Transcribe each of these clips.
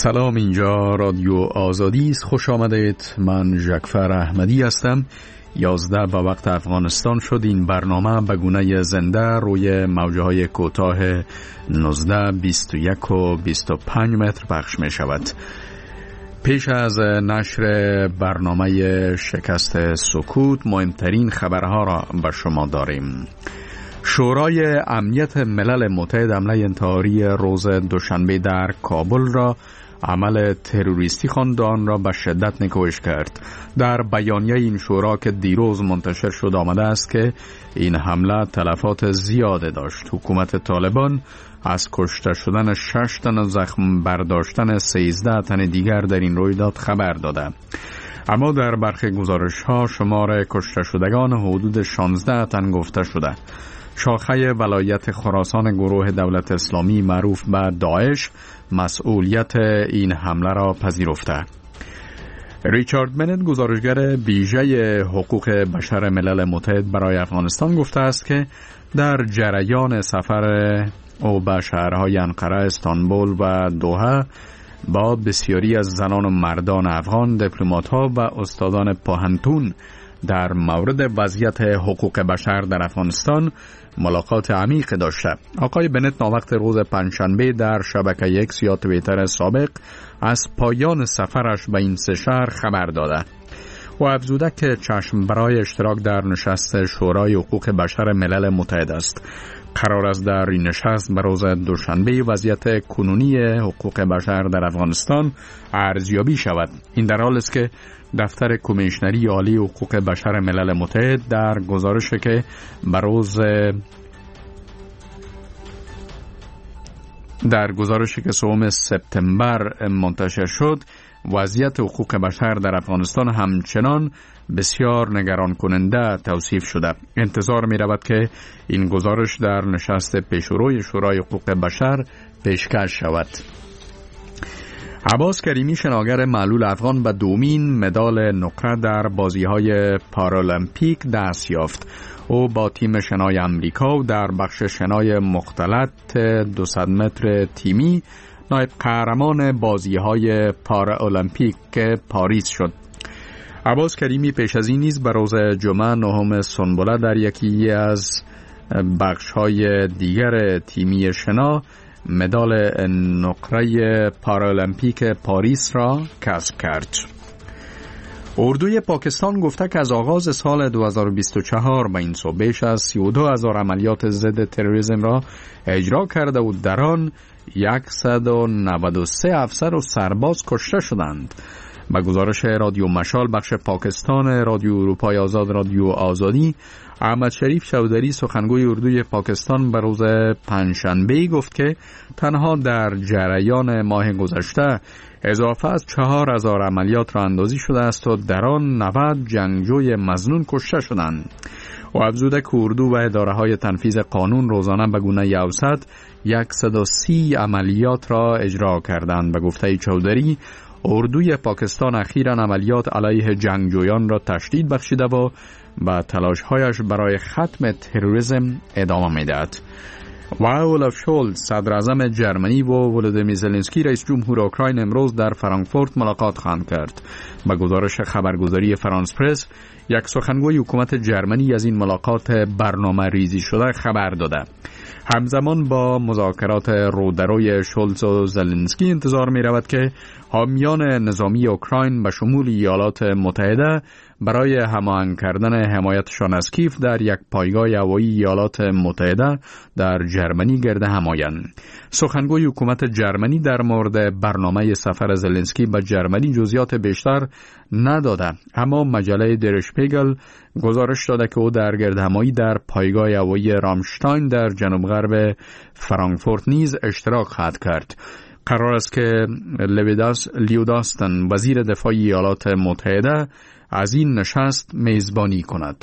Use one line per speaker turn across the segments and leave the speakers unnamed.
سلام، اینجا رادیو آزادی است. خوش آمدید. من ژکفر احمدی هستم. 11 به وقت افغانستان شد. این برنامه به گونه زنده روی موجهای کوتاه 19، 21 و 25 متر پخش می شود. پیش از نشر برنامه شکست سکوت مهمترین خبرها را به شما داریم. شورای امنیت ملل متحد حمله انتحاری روز دوشنبه در کابل را عمل تروریستی خواند، آن را به شدت نکوهش کرد. در بیانیه این شورا که دیروز منتشر شد آمده است که این حمله تلفات زیاده داشت. حکومت طالبان از کشته شدن 6 تن و زخم برداشتن 13 تن دیگر در این رویداد خبر داده. اما در برخی گزارش‌ها شمار کشته شدگان حدود 16 تن گفته شده. شاخه ولایت خراسان گروه دولت اسلامی معروف به داعش مسئولیت این حمله را پذیرفته. ریچارد بنت، گزارشگر ویژه حقوق بشر ملل متحد برای افغانستان، گفته است که در جریان سفر او به شهرهای انقره، استانبول و دوحه با بسیاری از زنان و مردان افغان، دیپلمات‌ها و استادان پوهنتون در مورد وضعیت حقوق بشر در افغانستان ملاقات عمیق داشته. آقای بنت ناوقت روز پنجشنبه در شبکه اکس یا توییتر سابق از پایان سفرش به این سه شهر خبر داده و افزوده که چشم برای اشتراک در نشست شورای حقوق بشر ملل متحد است. قرار است در این نشست به روز دوشنبه وضعیت کنونی حقوق بشر در افغانستان ارزیابی شود. این در حالی است که دفتر کمیشنری عالی حقوق بشر ملل متحد در گزارشی که سوم سپتامبر منتشر شد، وضعیت حقوق بشر در افغانستان همچنان بسیار نگران کننده توصیف شده. انتظار می رود که این گزارش در نشست پیشروی شورای حقوق بشر پیشکش شود. عباس کریمی، شناگر معلول افغان، به دومین مدال نقره در بازی‌های پارالمپیک دست یافت. او با تیم شنای امریکا و در بخش شنای مختلط 200 متر تیمی نایب قهرمان بازی‌های پارالمپیک پاریس شد. عباس کریمی پیش از این نیز به روز جمعه 9 سنبله در یکی از بخش‌های دیگر تیمی شنا مدال نقره پارالمپیک پاریس را کسب کرد. اردوی پاکستان گفته که از آغاز سال 2024 به این سو بیش از 32,000 عملیات ضد تروریسم را اجرا کرده و در آن 193 افسر و سرباز کشته شدند. با گزارش رادیو مشال بخش پاکستان رادیو اروپای آزاد رادیو آزادی، احمد شریف چودری، سخنگوی اردوی پاکستان، به روز پنجشنبه گفت که تنها در جریان ماه گذشته اضافه از 4,000 عملیات را اندازی شده است و در آن 90 جنگجوی مظنون کشته شدند. و افزوده که اردو و اداره‌های تنفیذ قانون روزانه به گونه اوسط 130 عملیات را اجرا کردند. به گفته چودری، اردوی پاکستان اخیراً عملیات علیه جنگجویان را تشدید بخشیده و با تلاش‌هایش برای ختم تروریسم ادامه می‌دهد. و اولاف شولز، صدر اعظم جرمنی، و ولودیمیر زلنسکی، رئیس جمهور اوکراین، امروز در فرانکفورت ملاقات خواهند کرد. با گزارش خبرگزاری فرانس پرس، یک سخنگوی حکومت جرمنی از این ملاقات برنامه ریزی شده خبر داده. همزمان با مذاکرات رودروی شولز و زلنسکی انتظار می رود که حامیان نظامی اوکراین به شمول ایالات متحده برای هماهنگ کردن حمایتشان از کیف در یک پایگاه هوایی ایالات متحده در جرمنی گرد هم آیند. سخنگوی حکومت جرمنی در مورد برنامه سفر زلنسکی به جرمنی جزئیات بیشتر نداده، اما مجله در شپیگل گزارش داده که او در گردهمایی در پایگاه هوایی رامشتاین در جنوب غرب فرانکفورت نیز اشتراک خواهد کرد. قرار است که لیوداستن، وزیر دفاع ایالات متحده، از این نشست میزبانی کند.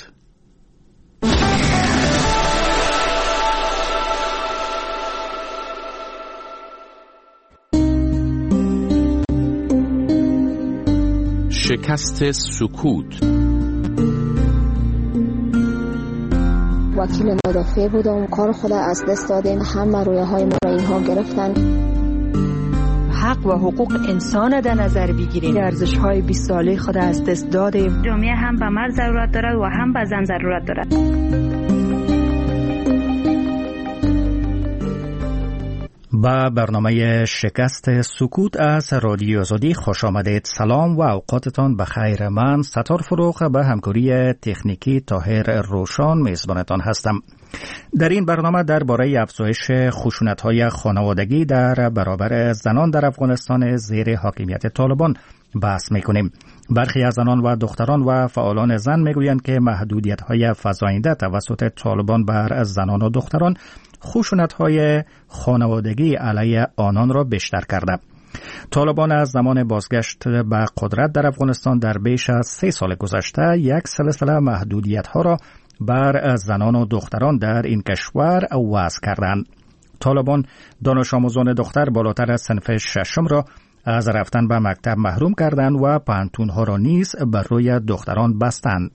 شکست سکوت.
وکیل مدافع بودم، کار خود از دست دادیم، همه رویه های ما را اینها گرفتن.
حق
و حقوق انسان در نظر بگیریم، ارزش‌های 20 ساله خود از دست دادیم.
جامعه هم به مرد ضرورت دارد و هم به زن ضرورت دارد.
با برنامه شکست سکوت از رادیو آزادی خوش آمدید. سلام و اوقاتتان بخیر. من ستار فروغ به همکاری تکنیکی طاهر روشان میزبانتان هستم. در این برنامه درباره افزایش خشونت‌های خانوادگی در برابر زنان در افغانستان زیر حاکمیت طالبان بحث میکنیم. برخی از زنان و دختران و فعالان زن میگویند که محدودیت‌های فزاینده توسط طالبان بر زنان و دختران خشونت‌های خانوادگی علیه آنان را بیشتر کرده. طالبان از زمان بازگشت به قدرت در افغانستان در بیش از 3 سال گذشته یک سلسله محدودیت‌ها را بر زنان و دختران در این کشور وضع کردند. طالبان دانش آموزان دختر بالاتر از صنف ششم را از رفتن به مکتب محروم کردند و پانتون‌ها را نیز بر روی دختران بستند.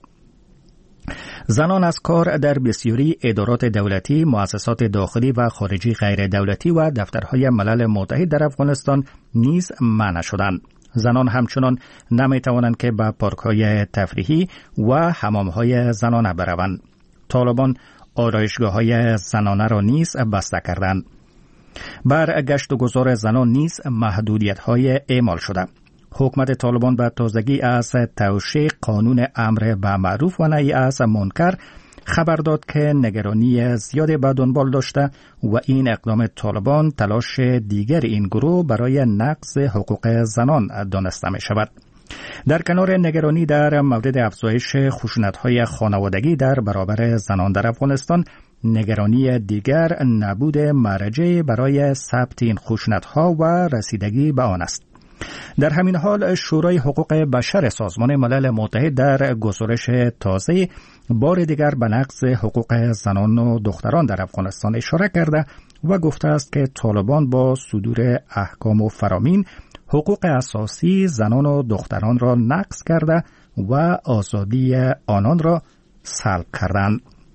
زنان از کار در بسیاری ادارات دولتی، مؤسسات داخلی و خارجی غیر دولتی و دفترهای ملل متحد در افغانستان نیز منع شدند. زنان همچنان نمی‌توانند که به پارک‌های تفریحی و حمام‌های زنانه بروند. طالبان آرایشگاه‌های زنانه را نیز بسته کردند. بر گشت و گذار زنان نیز محدودیت‌های اعمال شده. حکومت طالبان به تازگی از توشیح قانون امر به معروف و نهی از منکر خبر داد که نگرانی زیادی به دنبال داشته و این اقدام طالبان تلاش دیگر این گروه برای نقض حقوق زنان دانسته می شود. در کنار نگرانی در مورد افزایش خشونت‌های خانوادگی در برابر زنان در افغانستان، نگرانی دیگر نبود مرجع برای ثبت این خشونت‌ها و رسیدگی به آن است. در همین حال شورای حقوق بشر سازمان ملل متحد در گزارش تازه بار دیگر به نقض حقوق زنان و دختران در افغانستان اشاره کرده و گفته است که طالبان با صدور احکام و فرامین حقوق اساسی زنان و دختران را نقض کرده و آزادی آنان را سلب کردند.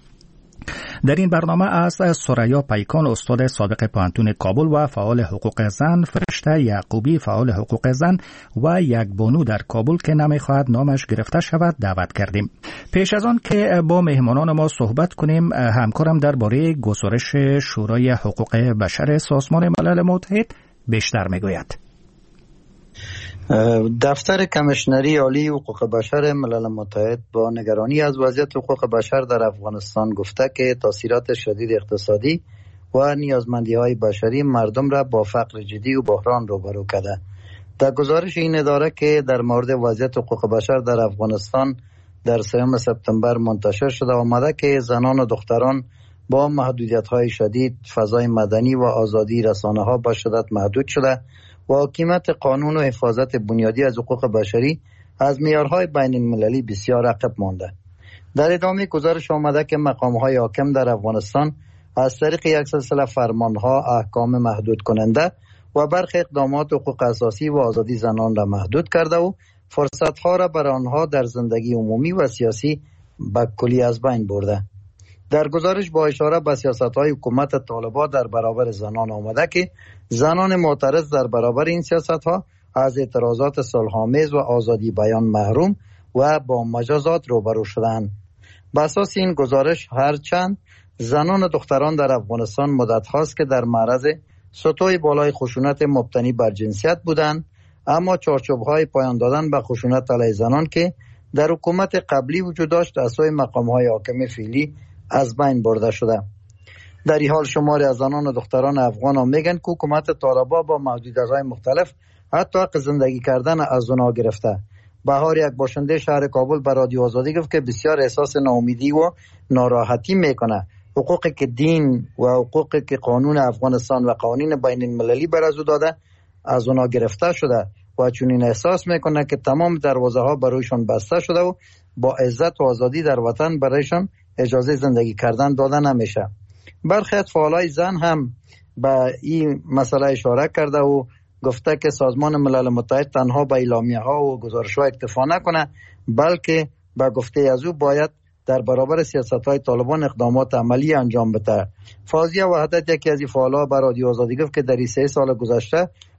در این برنامه از سریا پیکان استاد سابق پانتون کابل و فعال حقوق زن، فرشته یعقوبی فعال حقوق زن و یک بانو در کابل که نمیخواهد نامش گرفته شود دعوت کردیم. پیش از آن که با مهمانان ما صحبت کنیم، همکارم درباره گزارش شورای حقوق بشر سازمان ملل متحد بیشتر میگوید.
دفتر کمیشنری عالی حقوق بشر ملل متحد با نگرانی از وضعیت حقوق بشر در افغانستان گفته که تاثیرات شدید اقتصادی و نیازمندی‌های بشری مردم را با فقر جدی و بحران روبرو کرده. در گزارش این اداره که در مورد وضعیت حقوق بشر در افغانستان در 3 سپتامبر منتشر شده آمده که زنان و دختران با محدودیت‌های شدید، فضای مدنی و آزادی رسانه‌ها به شدت محدود شده و حاکمیت قانون و حفاظت بنیادی از حقوق بشری از معیارهای بین المللی بسیار عقب مانده. در ادامه گزارش آمده که مقام‌های حاکم در افغانستان از طریق یک سلسله فرمانها، احکام محدود کننده و برخی اقدامات حقوق اساسی و آزادی زنان را محدود کرده و فرصت‌ها را برای آنها در زندگی عمومی و سیاسی به کلی از بین برده. در گزارش با اشاره به سیاست‌های حکومت طالبان در برابر زنان آمده که زنان معترض در برابر این سیاست‌ها از اعتراضات صلح‌آمیز و آزادی بیان محروم و با مجازات روبرو شدند. بر اساس این گزارش هرچند زنان و دختران در افغانستان مدت هاست که در معرض سطوح بالای خشونت مبتنی بر جنسیت بودند، اما چارچوب‌های پایان دادن به خشونت علیه زنان که در حکومت قبلی وجود داشت از سوی مقام‌های حاکم فعلی از بین برده شده. در این حال شماری از زنان و دختران افغان هم میگن که حکومت طالبان با محدودیت‌های مختلف حتی حق زندگی کردن از اونها گرفته. بهار یک باشنده شهر کابل به رادیو آزادی گفت که بسیار احساس ناامیدی و ناراحتی میکنه. حقوقی که دین و حقوقی که قانون افغانستان و قوانین بین المللی بر از او داده از اونها گرفته شده و چون این احساس میکنه که تمام دروازه ها برایشان بسته شده و با عزت و آزادی در وطن برایشان اجازه زندگی کردن داده نمیشه. برخی از فعالای زن هم به این مسئله اشاره کرده و گفته که سازمان ملل متحد تنها به اعلامیه ها و گزارش ها اکتفا نکنه، بلکه به گفته از او باید در برابر سیاست های طالبان اقدامات عملی انجام بده. فاضیه وحدت یکی از این فعالا به رادیو آزادی گفت که در 3 سال گذشته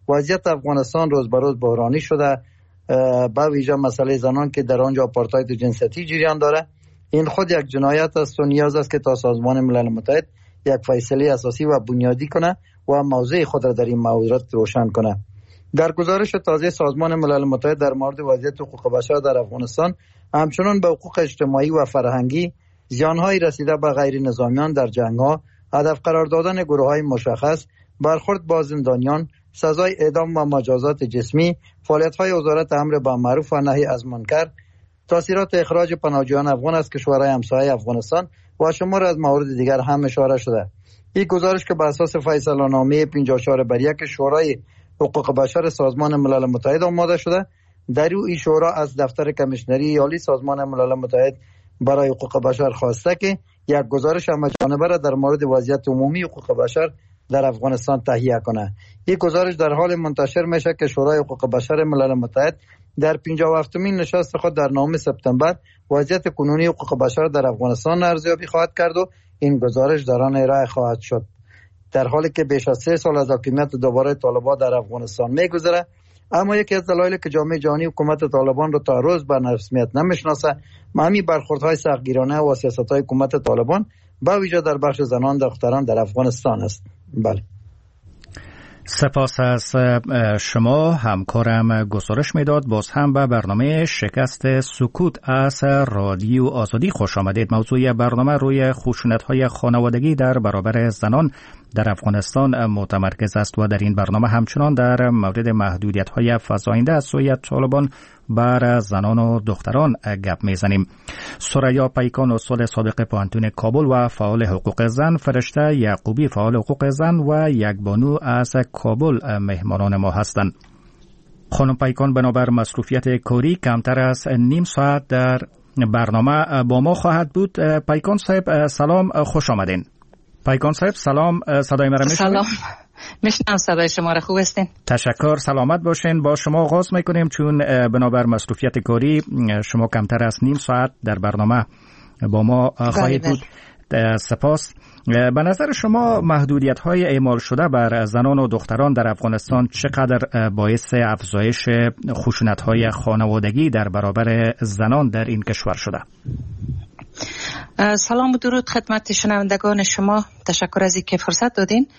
وضعیت افغانستان روز به روز بحرانی شده، با ویژه مسئله زنان که در آنجا آپارتاید جنسیتی جریان داره. این خود یک جنایت است و نیاز است که تا سازمان ملل متحد یک فیصله اساسی و بنیادی کنه و موضع خود را در این مورد روشن کنه. در گزارش تازه سازمان ملل متحد در مورد وضعیت حقوق بشر در افغانستان، همچنان به حقوق اجتماعی و فرهنگی، زیان‌های رسیده به غیر نظامیان در جنگ‌ها، هدف قرار دادن گروه‌های مشخص، برخورد با زندانیان، سزای اعدام و مجازات جسمی، فعالیت‌های وزارت امر بالمعروف و نهی از منکر، تاثیرات اخراج پناهجویان افغان از کشورهای همسایه افغانستان و شمار از موارد دیگر هم اشاره شده. این گزارش که بر اساس فیصله‌نامه 54/1 شورای حقوق بشر سازمان ملل متحد آماده شده، در این شورا از دفتر کمیشنری عالی سازمان ملل متحد برای حقوق بشر خواسته که یک گزارش همه‌جانبه را در مورد وضعیت عمومی حقوق بشر در افغانستان تهیه کنه. این گزارش در حال منتشر میشه که شورای حقوق بشر ملل متحد در 57مین نشست خود در 9 سپتامبر وضعیت کنونی حقوق بشر در افغانستان ارزیابی خواهد کرد و این گزارش در آن ارائه خواهد شد. در حالی که بیش از 3 سال از حاکمیت دوباره طالبان در افغانستان میگذره، اما یکی از دلایلی که جامعه جهانی حکومت طالبان رو تا روز به رسمیت نمیشناسه همین برخوردهای سختگیرانه و سیاست‌های حکومت طالبان با ویژه در بخش زنان دختران در افغانستان است. بله.
سپاس از شما. همکارم گزارش میداد. باز هم به برنامه شکست سکوت از رادیو آزادی خوش آمدید. موضوع برنامه روی خشونت‌های خانوادگی در برابر زنان در افغانستان متمرکز است و در این برنامه همچنان در مورد محدودیت‌های فزاینده از سوی طالبان بر زنان و دختران گپ میزنیم. سریا پیکان استاد سابق پوهنتون کابل و فعال حقوق زن، فرشته یعقوبی فعال حقوق زن و یک بانو از کابل مهمانان ما هستند. خانم پیکان بنابر مصروفیت کاری کمتر از نیم ساعت در برنامه با ما خواهد بود. پیکان صاحب سلام، خوش آمدین. پیکان صاحب سلام، صدای مرا میشنوید؟
سلام، میشنم صدای شما را. خوب هستین؟
تشکر، سلامت باشین. با شما آغاز میکنیم چون بنابر مصروفیت کاری شما کمتر از نیم ساعت در برنامه با ما خواهید بود. سپاس. به نظر شما محدودیت‌های اعمال شده بر زنان و دختران در افغانستان چقدر باعث افزایش خشونت‌های خانوادگی در برابر زنان در این کشور شده؟
سلام و درود خدمت شنوندگان شما. تشکر از اینکه فرصت دادین.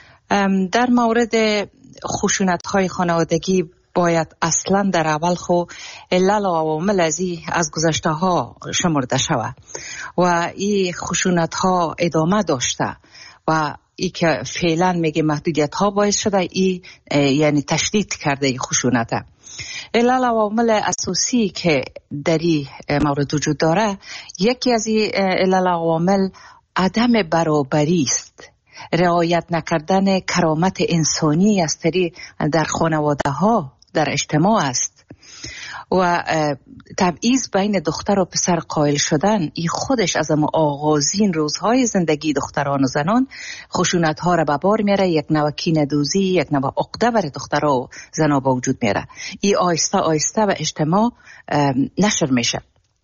در مورد خشونت‌های خانوادگی باید اصلا در اول علل و عوامل از گذشته ها شمرده شود و این خشونت ها ادامه داشته و ای که فعلا میگه محدودیت ها باعث شده یعنی تشدید کرده این خشونت ها. علل و عوامل اساسی که در این مورد وجود داره، یکی از این علل و عوامل عدم برابری است، رعایت نکردن کرامت انسانی از در خانواده ها در اجتماع است و تبعیض بین دختر و پسر قائل شدن. این خودش از آغازین روزهای زندگی دختران و زنان خشونت ها را به بار میاره، یک نوع کینه‌دوزی، یک نوع عقده برای دخترها و زنها به وجود میاره. این آهسته آهسته به اجتماع نشر میشه.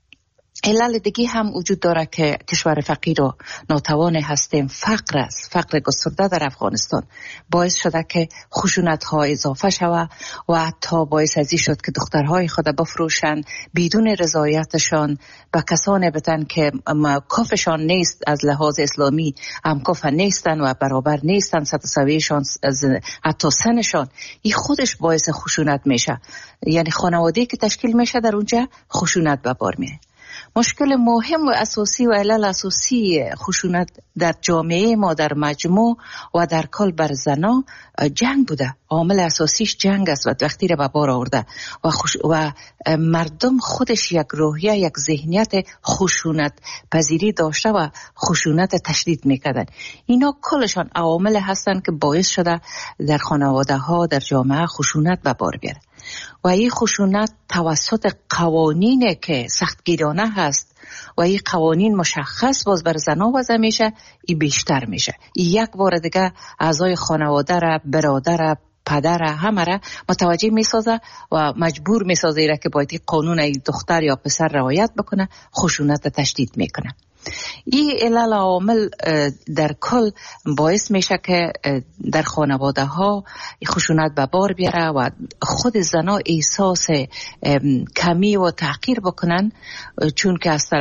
علل دیگه هم وجود داره که کشور فقیر و ناتوان هستیم. فقر است، فقر گسترده در افغانستان باعث شده که خشونت ها اضافه شود و حتی باعث ازی شد که دخترهای خود بفروشن بدون رضایتشان به کسانی بدن که کافشان نیست، از لحاظ اسلامی هم کاف نیستن و برابر نیستن، سویشان حتی سنشان. این خودش باعث خشونت میشه، یعنی خانواده‌ای که تشکیل میشه در اونجا خشونت به بار میاره. مشکل مهم و اساسی و علل اساسی خشونت در جامعه ما در مجموع و در کل بر زنا جنگ بوده. عامل اساسیش جنگ است و وقتی را به بار آورده و مردم خودش یک روحیه، یک ذهنیت خشونت پذیری داشته و خشونت تشدید میکردن. اینا کلشان عوامل هستند که باعث شده در خانواده ها در جامعه خشونت به بار بیاره و این خشونت توسط قوانینی که سختگیرانه هست و این قوانین مشخص باز بر زنها وضع میشه، این بیشتر میشه. این یک بار دیگه اعضای خانواده را، برادر، پدر همه را متوجه میسازه و مجبور میسازه که باید قانون ای دختر یا پسر رعایت بکنه، خشونت تشدید میکنه. این علل عوامل در کل باعث میشه که در خانواده ها خشونت به بار بیاره و خود زنا احساس کمی و تحقیر بکنن، چون که از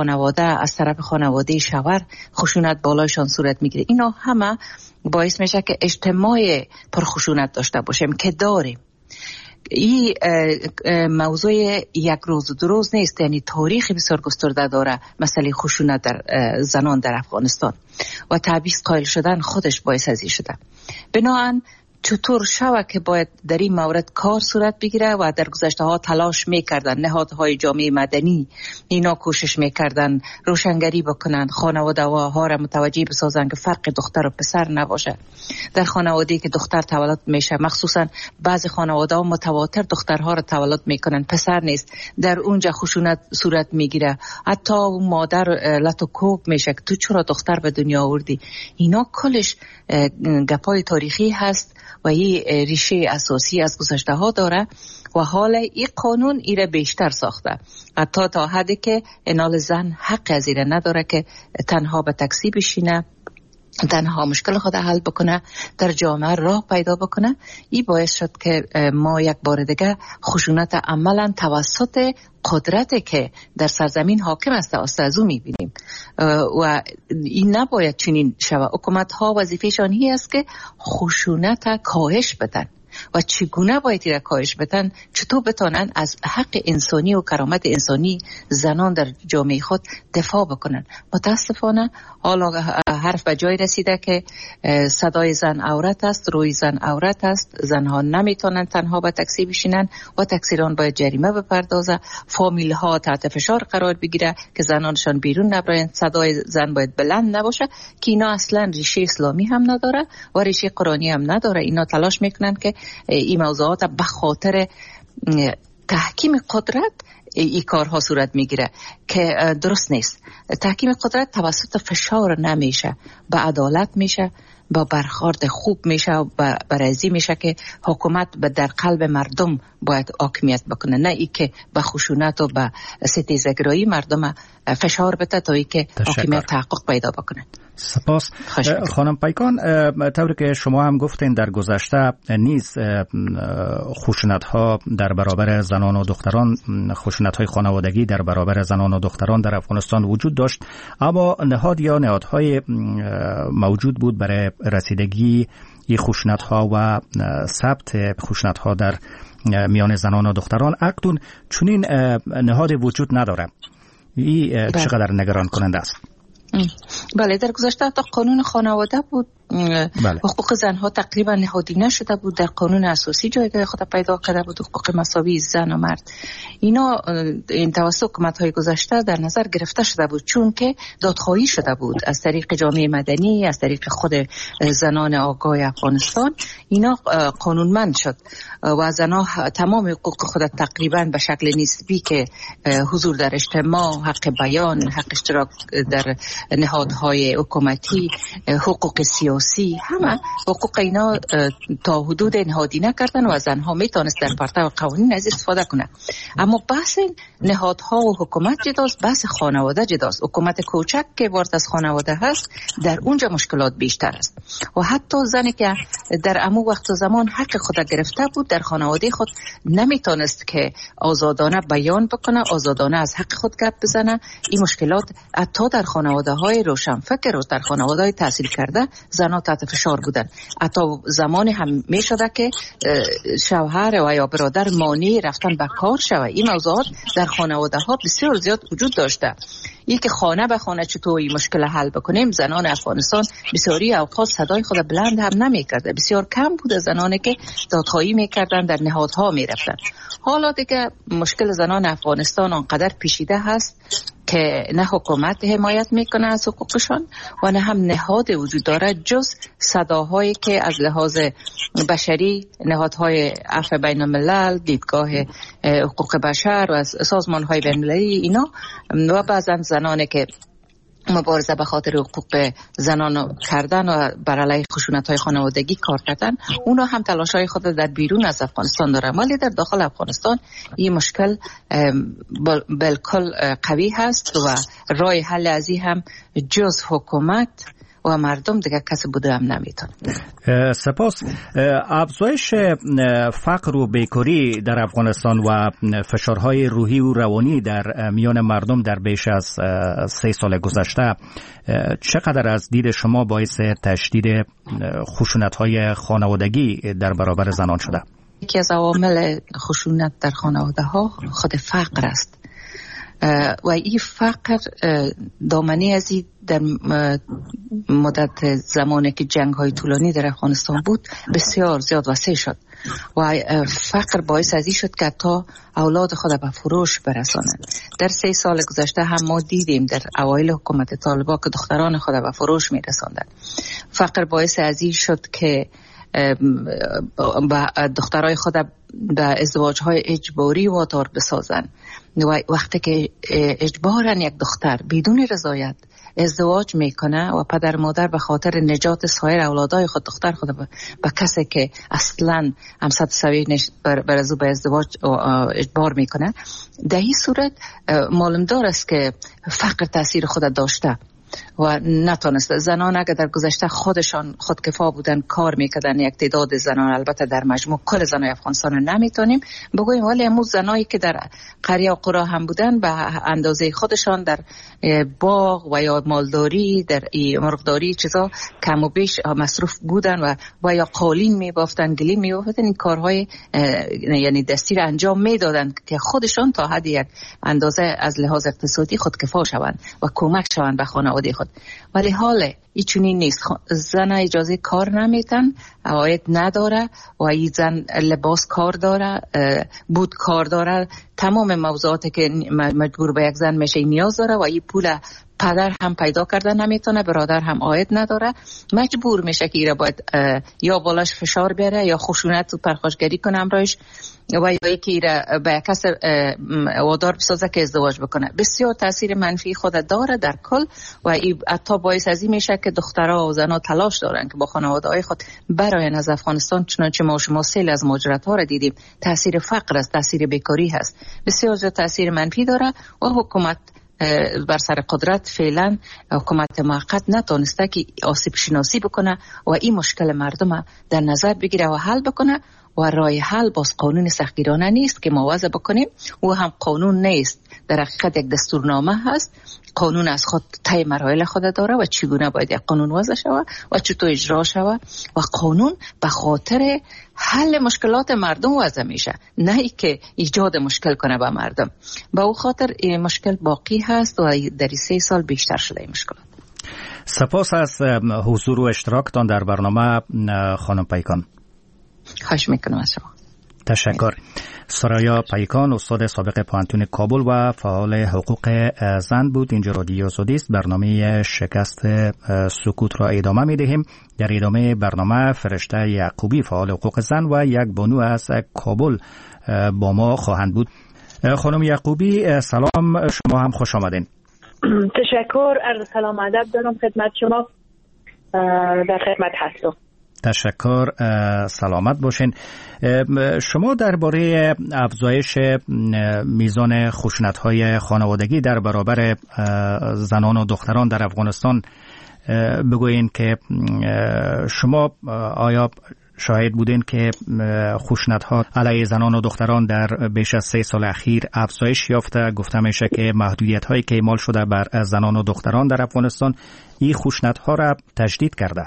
طرف خانواده شوهر خشونت بالایشان صورت میگیره. اینا همه باعث میشه که اجتماع پرخشونت داشته باشیم که داریم. این موضوع یک روز و دو روز نیست، یعنی تاریخ بسیار گسترده داره مسئله خشونت در زنان در افغانستان و تعویض قائل شدن خودش باعث از این شده. بنابراین چطور شوه که باید در این مورد کار صورت بگیره و در گذشته ها تلاش میکردن نهادهای جامعه مدنی، اینا کوشش میکردن روشنگری بکنن، خانواده ها را متوجه بسازن که فرق دختر و پسر نباشه. در خانواده‌ای که دختر تولد میشه، مخصوصا بعضی خانواده ها متواتر دخترها را تولد میکنن، پسر نیست، در اونجا خشونت صورت میگیره. حتی مادر لطوکوب میشه که تو چرا دختر به دنیا آوردی. اینا کلش گپای تاریخی هست و این ریشه اساسی از گذشته ها داره و حالا این قانون ایره بیشتر ساخته، حتی تا حدی که انال زن حق از ایره نداره که تنها به تاکسی بشینه، تنها مشکل خود حل بکنه، در جامعه راه پیدا بکنه. این باعث شد که ما یک بار دیگه خشونت عملا توسط قدرتی که در سرزمین حاکم است از او میبینیم و این نباید چنین شود. حکومت ها وظیفهشان این است که خشونت کاهش بدن و چگونه باید این کاهش بدن، چطور بتانن از حق انسانی و کرامت انسانی زنان در جامعه خود دفاع بکنن. متاسفانه حالا حرف به جای رسیده که صدای زن عورت است، روی زن عورت است، زنها نمیتونن تنها به تاکسی بشینن و تاکسیران باید جریمه بپردازه، فامیل ها تحت فشار قرار بگیره که زنانشان بیرون نبرن، صدای زن باید بلند نباشه، که اینا اصلا ریشه اسلامی هم نداره و ریشه قرآنی هم نداره. اینا تلاش میکنن که این موضوعات به خاطر تحکیم قدرت این کارها صورت میگیره که درست نیست. تحکیم قدرت توسط فشار نمیشه، به عدالت میشه، با برخورد خوب میشه و برازی میشه که حکومت در قلب مردم باید حاکمیت بکنه، نه ای که به خشونت و به ستیزگرایی مردم فشار بده تا ای که حاکمیت تحقق پیدا بکنه.
سپاس. خانم پیکان، طوری که شما هم گفتین در گذشته نیز خشونت ها در برابر زنان و دختران، خشونت های خانوادگی در برابر زنان و دختران در افغانستان وجود داشت، اما نهاد یا نهادهای موجود بود برای رسیدگی این خشونت ها و ثبت خشونت ها در میان زنان و دختران. اکنون چنین نهاد وجود نداره. این چقدر نگران کننده است؟
بله، در گذشته تا قانون خانواده بود، حقوق زنها تقریبا نهادی نشده بود، در قانون اساسی جایگاه خود پیدا کرده بود، حقوق مساوی زن و مرد. اینا این توسط حکومت‌های گذشته در نظر گرفته شده بود، چون که دادخواهی شده بود از طریق جامعه مدنی، از طریق خود زنان آگاه افغانستان. اینا قانونمند شد و زنها تمام حقوق خود تقریبا به شکل نسبی که حضور در اجتماع، حق بیان، حق اشتراک در نهادهای حکومتی، حقوق سیاسی، همه حقوق اینا تا حدود نهادی نکردن و زنها میتونست در پرتو قوانین از استفاده کنه. اما بحث نهادها و حکومت جداست، بحث خانواده جداست. حکومت کوچک که وارد از خانواده هست، در اونجا مشکلات بیشتر است و حتی زنی که در امو وقت و زمان حق خود گرفته بود در خانواده خود نمیتونست که آزادانه بیان بکنه، آزادانه از حق خود گپ بزنه. این مشکلات حتی در خانواده های روشنفکر و در خانواده های تحصیل کرده زنها تحت فشار بودن. حتی زمانی هم می شده که شوهر و یا برادر مانع رفتن به کار شوه. این موضوعات در خانواده ها بسیار زیاد وجود داشته. این که خانه به خانه چطور این مشکل حل بکنیم، زنان افغانستان بسیاری اوقات صدای خود بلند هم نمی کرده. بسیار کم بود زنانی که دادخواهی می کردن، در نهادها می رفتن. حالا دیگه مشکل زنان افغانستان آنقدر پیچیده هست که نه حکومت حمایت میکنه از حقوقشان و نه هم نهاد وجود داره جز صداهایی که از لحاظ بشری نهادهای عفو بین الملل، دیدگاه حقوق بشر و سازمانهای بین المللی اینا و بعضا زنانی که مبارزه به خاطر حقوق زنان کردن و بر علیه خشونت‌های خانوادگی کار کردن، اونا هم تلاش‌های خود در بیرون از افغانستان دارن، ولی در داخل افغانستان این مشکل بالکل قوی هست و راه حل از این هم جز حکومت و مردم دیگه کسی بوده هم نمیتونه.
سپاس. افزایش فقر و بیکاری در افغانستان و فشارهای روحی و روانی در میان مردم در بیش از 3 سال گذشته چقدر از دید شما باعث تشدید خشونت‌های خانوادگی در برابر زنان شده؟
یکی از عوامل خشونت در خانواده ها خود فقر است و این فقر دامنه از این در مدت زمانی که جنگ های طولانی در افغانستان بود بسیار زیاد وسیع شد و فقر باعث از این شد که تا اولاد خود به فروش برسانند. در 3 سال گذشته هم ما دیدیم در اوایل حکومت طالبان که دختران خود به فروش می رساندند. فقر باعث از این شد که دخترای خود به ازدواج‌های اجباری وادار بسازن و وقتی که اجبارن یک دختر بدون رضایت ازدواج میکنه و پدر مادر به خاطر نجات سایر اولادای خود دختر خود به کسی که اصلا همسر سوی بر از او به ازدواج اجبار میکنه، در این صورت معلوم دار است که فقر تاثیر خود داشته و نتونست. زنان اگر در گذشته خودشان خودکفا بودن کار میکردن، یک تعداد زنان، البته در مجموع کل زنای افغانستان رو نمیتونیم بگویم، ولی همون زنایی که در قریه و قرا هم بودن به اندازه خودشان در باغ و یا مالداری در مرغداری چیزا کم و بیش مصروف بودن و یا قالین میبافتن، گلی میبافتن، این کارهای یعنی دستی رو انجام میدادن که خودشان تا حد یک اندازه از لحاظ اقتصادی خودکفا شوند و کمک شوند به خانواده خود. ولی حال ایچونی نیست. زن اجازه کار نمیتن، عاید نداره و این زن لباس کار داره، بود کار داره، تمام موضوعاتی که مجبور به یک زن میشه نیاز داره و این پول پدر هم پیدا کرده نمیتونه، برادر هم عاید نداره، مجبور میشه که ایره باید یا بالاش فشار بیاره یا خشونت و پرخاشگری کنه امرایش و یا یکی ایره به کس وادار بسازه که ازدواج بکنه. بسیار تاثیر منفی خود داره در کل و حتی باعث از این میشه که دخترها و زنها تلاش دارن که با خانواده های خود براین از افغانستان، چنانچه ما شما سیل از مهاجرت ها را دیدیم. تاثیر فقر است، تاثیر بیکاری هست، بسیار زیاد تاثیر منفی داره و حکومت بر سر قدرت فعلا حکومت موقت نتونسته که آسیب شناسی بکنه و این مشکل مردم در نظر بگیره و حل بکنه و راه حل باز قانون سختگیرانه نیست که ما وضع بکنیم و هم قانون نیست، در حقیقت یک دستورنامه هست. قانون از خود طی مراحل خود داره و چگونه باید یک قانون وضع شود و چطور اجرا شود و قانون به خاطر حل مشکلات مردم وضع میشه، نه ای که ایجاد مشکل کنه به مردم. به او خاطر این مشکل باقی هست و در 3 سال بیشتر شده این مشکلات.
سپاس از حضور و اشتراکتان در برنامه خانم پیکان.
خواهش میکنم از شما.
تشکر. سرایا پیکان استاد سابق پوهنتون کابل و فعال حقوق زن بود. اینجا رادیو آزادی است. برنامه شکست سکوت را ادامه میدهیم. در ادامه برنامه فرشته یعقوبی فعال حقوق زن و یک بانو از کابل با ما خواهند بود. خانم یعقوبی سلام، شما هم خوش آمدین.
تشکر، عرض سلام ادب دارم خدمت شما. در خدمت هستم.
تشکر، سلامت باشین. شما درباره افزایش میزان خشونت‌های خانوادگی در برابر زنان و دختران در افغانستان بگوین که شما آیا شاهد بودین که خشونت‌ها علیه زنان و دختران در بیش از 3 سال اخیر افزایش یافته؟ گفته میشه که محدودیت‌هایی که اعمال شده بر زنان و دختران در افغانستان این خشونت‌ها را تشدید کرده.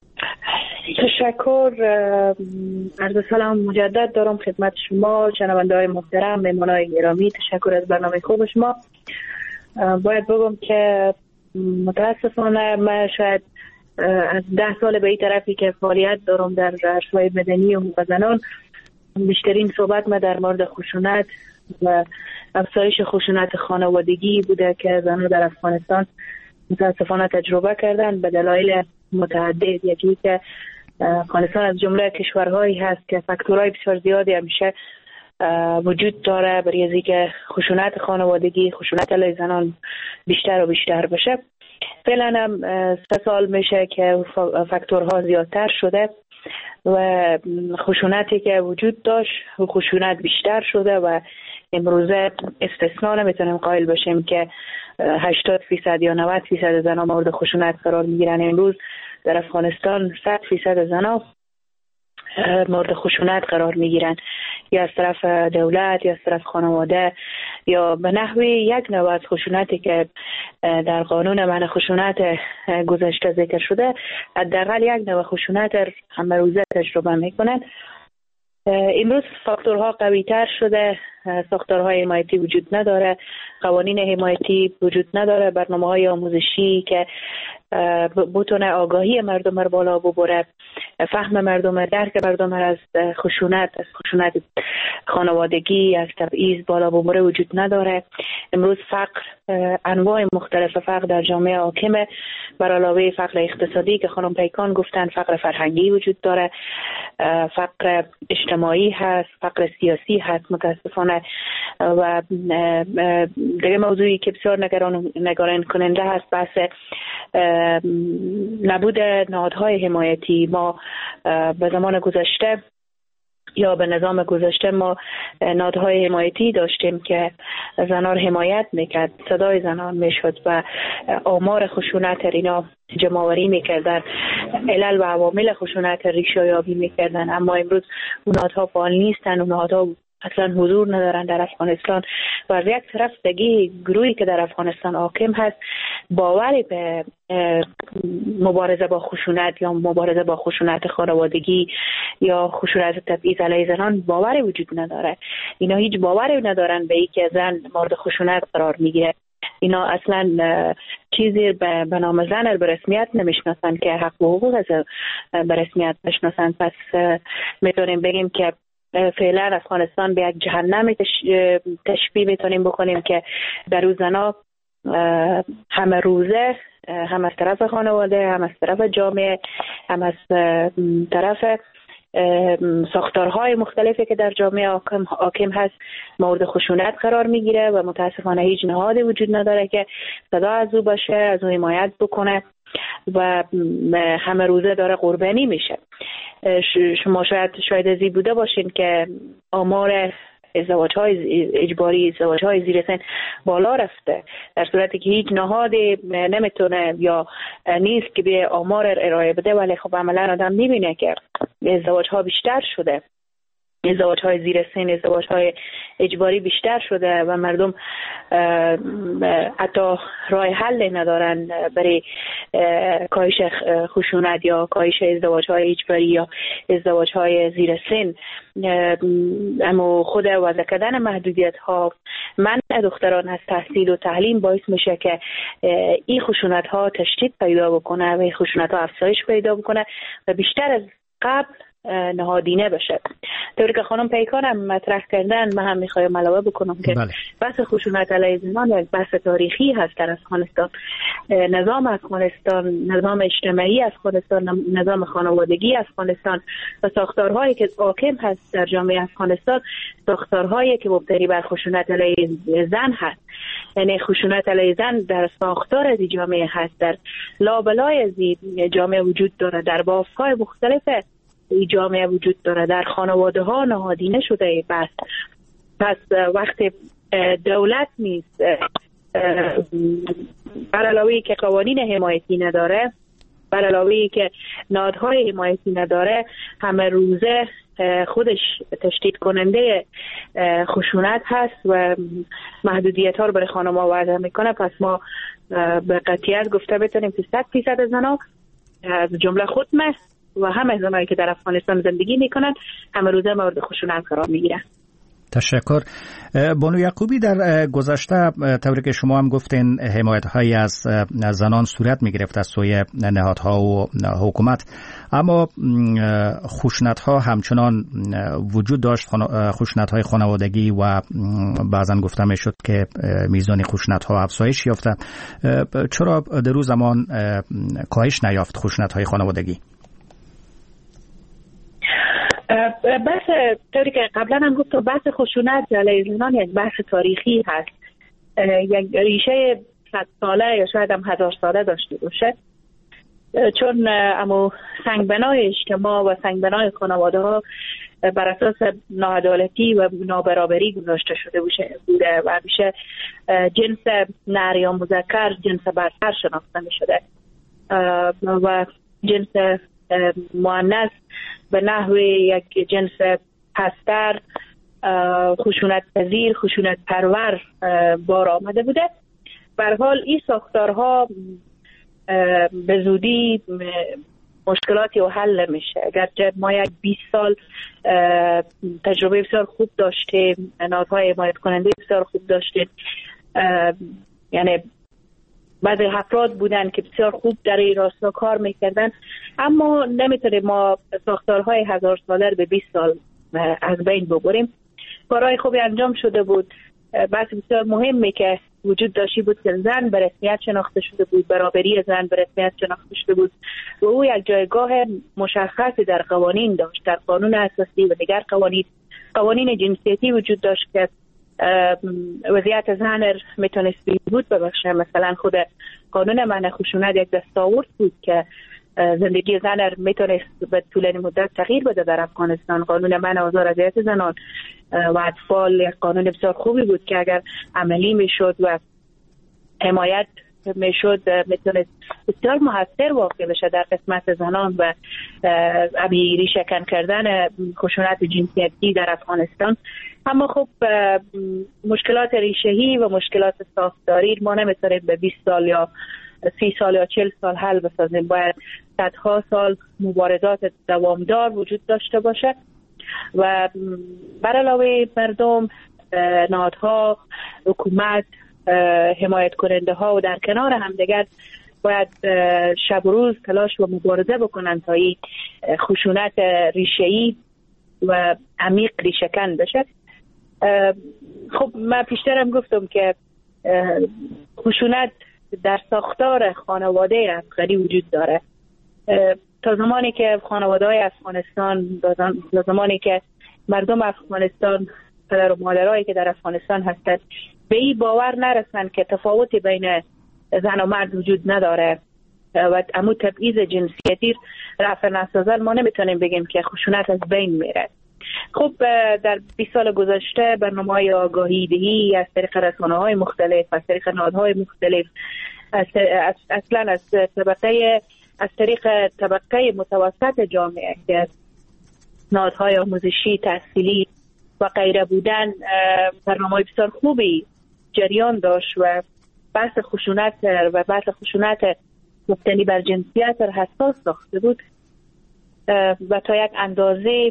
تشکر، عرض سلام مجدد دارم خدمت شما شنونده های محترم، مهمانای گرامی. تشکر از برنامه خوب شما. باید بگم که متاسفانه من شاید از 10 سال به این طرفی که فعالیت دارم در عرصه‌های مدنی و حقوق زنان، بیشترین صحبت ما در مورد خشونت و افزایش خشونت خانوادگی بوده که زنان در افغانستان متاسفانه تجربه کردن به دلایل متعدد. یکی که افغانستان از جمله کشورهایی هست که فاکتورهای بسیار زیادی همیشه وجود داره برای اینکه خشونت خانوادگی، خشونت علیه زنان بیشتر و بیشتر بشه. فعلا هم 3 سال میشه که فاکتورها زیادتر شده و خشونتی که وجود داشت و خشونت بیشتر شده و امروزه استثنا نمیتونیم قائل باشیم که 80% یا 90% زنان مورد خشونت قرار میگیرن. امروز در افغانستان 100% زنان مورد خشونت قرار میگیرن، یا از طرف دولت یا از طرف خانواده یا به نحوی یک نوع از خشونتی که در قانون منع خشونت گذشته ذکر شده، حداقل یک نوع خشونت همه روزه تجربه میکنن. امروز فاکتورها قوی تر شده، ساختارهای حمایتی وجود نداره، قوانین حمایتی وجود نداره، برنامه‌های آموزشی که بتونه آگاهی مردم رو بالا ببره، فهم مردم، درک مردم از خشونت خانوادگی، از تبعیض بالا ببره وجود نداره. امروز فقر، انواع مختلف فقر در جامعه حاکمه، بر علاوه فقر اقتصادی که خانم پیکان گفتن، فقر فرهنگی وجود داره، فقر اجتماعی هست، فقر سیاسی هست متاسفانه. و دیگه موضوعی که بسیار نگران کننده هست بحث نبود نهادهای حمایتی. ما به زمان گذشته یا به نظام گذشته ما نهادهای حمایتی داشتیم که زنان حمایت میکرد، صدای زنان میشد و آمار خشونت اینا جمع‌آوری میکردن، علل و عوامل خشونت ریشه یابی میکردن. اما امروز اون نهادها فعال نیستن، اون نهادها اصلا حضور ندارن در افغانستان و از یک طرف دیگه گروهی که در افغانستان حاکم هست باوری به مبارزه با خشونت یا مبارزه با خشونت خانوادگی یا خشونت تبعیض علیه زنان باوری وجود نداره. اینا هیچ باوری ندارن به اینکه زن مورد خشونت قرار میگیره. اینا اصلا چیزی به نام زن به رسمیت نمیشناسن که حق و حقوق از به رسمیت بشناسن. پس میتونیم بگیم که فعلا افغانستان به یک جهنم تشبیه میتونیم بکنیم که در اون زنا همه روزه، هم از طرف خانواده، هم از طرف جامعه، هم از طرف ساختارهای مختلفی که در جامعه حاکم هست مورد خشونت قرار میگیره و متاسفانه هیچ نهادی وجود نداره که صدا از او باشه، از او حمایت بکنه و همه روزه داره قربانی میشه. شما شاید ازی بوده باشین که آمار ازدواج‌های اجباری، ازدواج‌های زیر سن بالا رفته، در صورتی که هیچ نهادی نمیتونه یا نیست که به آمار ارائه بده، ولی خب عملا آدم میبینه که ازدواج‌ها بیشتر شده، ازدواج‌های زیر سن، ازدواج‌های اجباری بیشتر شده و مردم حتی راه حل ندارن برای کاهش خشونت یا کاهش ازدواج‌های اجباری یا ازدواج‌های زیر سن. اما خود وضع کردن محدودیت‌ها، منع دختران از تحصیل و تعلیم باعث میشه که این خشونت‌ها تشدید پیدا بکنه و این خشونت‌ها افزایش پیدا بکنه و بیشتر از قبل نهادینه بشه. طوری که خانم پیکان هم مطرح کردن، من هم میخوایم علاوه بکنم که بحث خشونت علیه زنان یک بحث تاریخی هست در افغانستان. نظام افغانستان، نظام اجتماعی افغانستان، نظام خانوادگی افغانستان و ساختارهایی که حاکم هست در جامعه افغانستان ساختارهایی که مبتنی بر خشونت علیه زن هست. یعنی خشونت علیه زن در ساختار از جامعه هست، در لابلای از جامعه وجود داره، در بافهای مختلف این جامعه وجود داره، در خانواده ها نهادینه شده. پس وقتی دولت نیست، بر علاوه که قوانین حمایتی نداره، بر علاوه که نهادهای حمایتی نداره، همه روزه خودش تشدید کننده خشونت هست و محدودیت ها رو برای خانم ها وضع میکنه. پس ما به قطعیت گفته بتونیم که 100% زنان از جمله خودمه و همه زنایی که در افغانستان زندگی میکنن همه روزه مورد خشونت قرار میگیرن.
تشکر. بانو یعقوبی، در گذشته طوری که شما هم گفتین حمایت هایی از زنان صورت می گرفت از سوی نهادها و حکومت، اما خشونت ها همچنان وجود داشت، خشونت های خانوادگی و بعضا گفته می شد که میزان خشونت ها افزایش یافته. چرا در روز زمان کاهش نیافت خشونت های خانوادگی؟
بحث طوری که قبلا هم گفتم، بحث خشونت علیه زنان یک بحث تاریخی هست، یک ریشه 100 ساله یا شاید هم 1000 ساله داشته باشه، چون امو سنگبنایش که ما و سنگبنای خانواده ها بر اساس ناعدالتی و نابرابری گذاشته شده بوده و همیشه جنس نر یا مذکر جنس برتر شناخته می شده و جنس مؤنث به نحو یک جنس پستر، خشونت پذیر، خشونت پرور بار آمده بوده. به هر حال این ساختارها به زودی مشکلاتی و حل نمیشه. اگرچه ما یک 20 سال تجربه بسیار خوب داشتیم، نهادهای حمایت کننده بسیار خوب داشتیم، یعنی بعضی افراد بودن که بسیار خوب در این راستا کار میکردن، اما نمیتونیم ما ساختارهای 1000 ساله رو به 20 سال از بین ببریم. کارهای خوبی انجام شده بود. بحث بسیار مهمی که وجود داشتی بود که زن به رسمیت شناخته شده بود، برابری زن به رسمیت شناخته شده بود و او یک جایگاه مشخصی در قوانین داشت، در قانون اساسی و دیگر قوانین جنسیتی وجود داشت که وضعیت زن میتونست بود ببخشه. مثلا خود قانون منع خشونت یک دستاورد بود که زندگی زن میتونست به طول مدت تغییر بده در افغانستان. قانون منع آزار اذیت زنان و اطفال یک قانون بسیار خوبی بود که اگر عملی میشد و حمایت میشد میتونست بسیار مؤثر واقع بشه در قسمت زنان و ریشه‌کن کردن خشونت جنسیتی در افغانستان. اما خب مشکلات ریشه‌ای و مشکلات ساختاری ما نمیتونیم به 20 سال یا 30 سال یا 40 سال حل بسازیم. باید صدها سال مبارزات دوامدار وجود داشته باشه و بر علاوه مردم، نهادها، حکومت، حمایت کننده ها و در کنار هم دیگر باید شب و روز تلاش و مبارزه بکنن تا این خشونت ریشه‌ای و عمیق ریشه‌کن بشه. خب من پیشترم گفتم که خشونت در ساختار خانواده افغانی وجود داره. تا زمانی که خانواده‌های افغانستان، تا زمانی که مردم افغانستان، پدر و مادرایی که در افغانستان هستند به این باور نرسن که تفاوتی بین زن و مرد وجود نداره و امو تبعیض جنسیتی رفع نسازن، ما نمیتونیم بگیم که خشونت از بین میره. خب در 20 سال گذشته برنامه‌های آگاهی دهی از طریق رسانه‌های مختلف، از طریق نهادهای مختلف، اصلا از طریق طبقه متوسط جامعه که نهادهای آموزشی، تحصیلی و غیره بودن، برنامه‌های بسیار خوبی جریان داشت و بحث خشونت مبتنی بر جنسیت را حساس ساخته بود و تا یک اندازه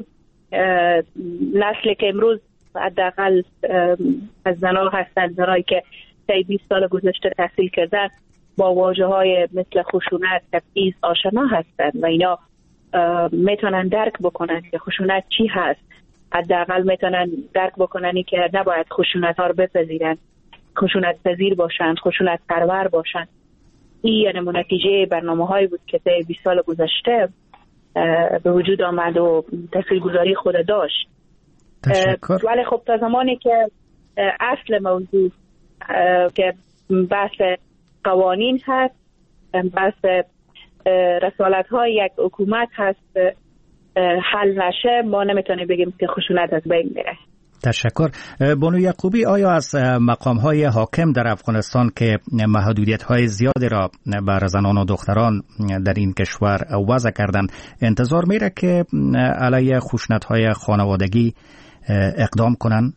نسلی که امروز حداقل از زنها هستند، زنایی که طی 20 سال گذشته تحصیل کردن، با واژه‌های مثل خشونت، تبعیض آشنا هستند و اینا میتونن درک بکنن که خشونت چی هست. حداقل میتونن درک بکنن که نباید خشونت ها رو بپذیرن، خشونت پذیر باشن، خشونت پرور باشن. این یعنی نتیجه برنامه‌هایی بود که طی 20 سال گذشته به وجود آمد و تاثیرگذاری خود داشت.
تشکر.
ولی خب تا زمانی که اصل موضوع که بحث قوانین هست، بحث رسالت‌های یک حکومت هست، حل نشه، ما نمیتونیم بگیم که خشونت از بین میره.
تشکر. بانو یعقوبی، آیا از مقام‌های حاکم در افغانستان که محدودیت‌های زیادی را بر زنان و دختران در این کشور وضع کردند انتظار میره که علیه خشونت‌های خانوادگی اقدام کنند؟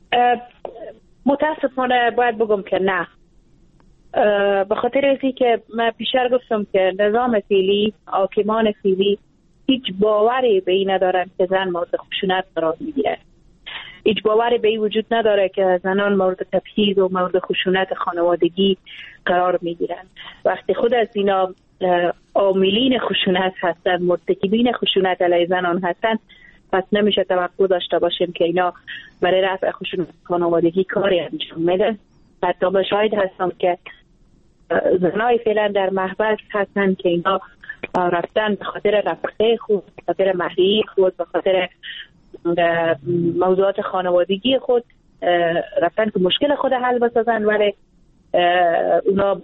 متاسفانه باید بگم که نه. به خاطر اینکه که من پیشتر گفتم که نظام فعلی، حاکمان فعلی هیچ باوری به این ندارن که زن مورد خشونت قرار میگیره. هیچ باوری به این وجود نداره که زنان مورد تبعیض و مورد خشونت خانوادگی قرار میگیرن. وقتی خود از اینا عاملین خشونت هستن، مرتکبین خشونت علیه زنان هستن، پس نمیشه توقع داشته باشیم که اینا برای رفع خشونت خانوادگی کاری انجام میدن. حتی به شاهد هستم که زنای فعلا در محبس هستن که اینا رفتن به خاطر رفقه خود، به خاطر مهریه خود، به خاطر موضوعات خانوادگی خود رفتن که مشکل خود حل بسازن، ولی اونا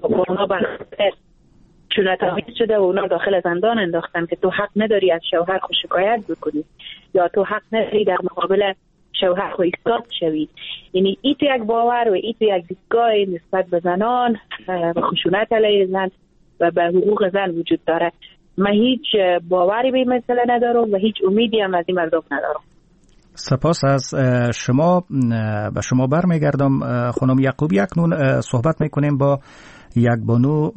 چونتامیز شده و اونا داخل زندان انداختن که تو حق نداری از شوهر خود شکایت بکنی یا تو حق نداری در مقابل شوهر خود ایستاد شوی. یعنی این تو یک باور و این تو یک دیدگاه نسبت به زنان و خشونت علیه زن و به حقوق زن وجود داره. من هیچ باوری به این مسئله ندارم و هیچ امیدی هم از این مردم ندارم.
سپاس از شما. به شما برمیگردم خانم یعقوبی. اکنون صحبت میکنیم با یک بانو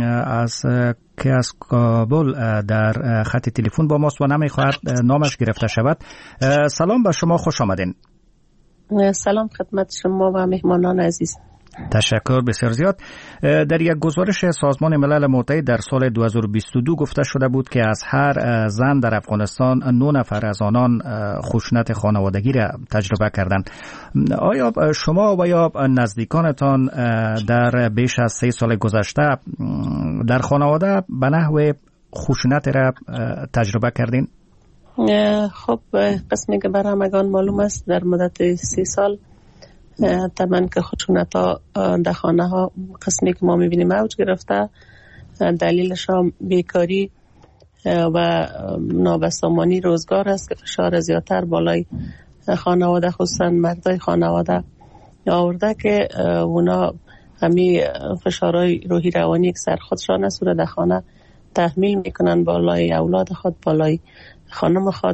که از کابل در خط تلفن با ماست و نمیخواهد نامش گرفته شود. سلام به شما، خوش آمدین.
سلام خدمت شما و مهمانان عزیز.
تشکر بسیار زیاد. در یک گزارش سازمان ملل متحد در سال 2022 گفته شده بود که از هر زن در افغانستان 9 نفر از آنان خشونت خانوادگی را تجربه کردند. آیا شما و یا نزدیکانتان در بیش از 3 سال گذشته در خانواده به نحو خشونت را تجربه کردین؟
خب قسمی که برای همگان معلوم است در مدت 3 سال طبعا که خشونت ها در خانه ها قسمی که ما میبینیم اوج گرفته. دلیلش هم بیکاری و نابسامانی روزگار است که فشار زیادتر بالای خانواده خصوصا مردای خانواده آورده که اونا همی فشارهای روحی روانی که سر خودشان است در خانه تحمیل میکنن بالای اولاد خود، بالای خانم خود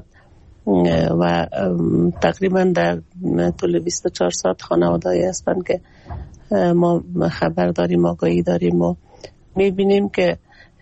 و تقریبا در طول 24 ساعت خانواده‌ای هستند که ما خبر داریم، آگاهی داریم و میبینیم که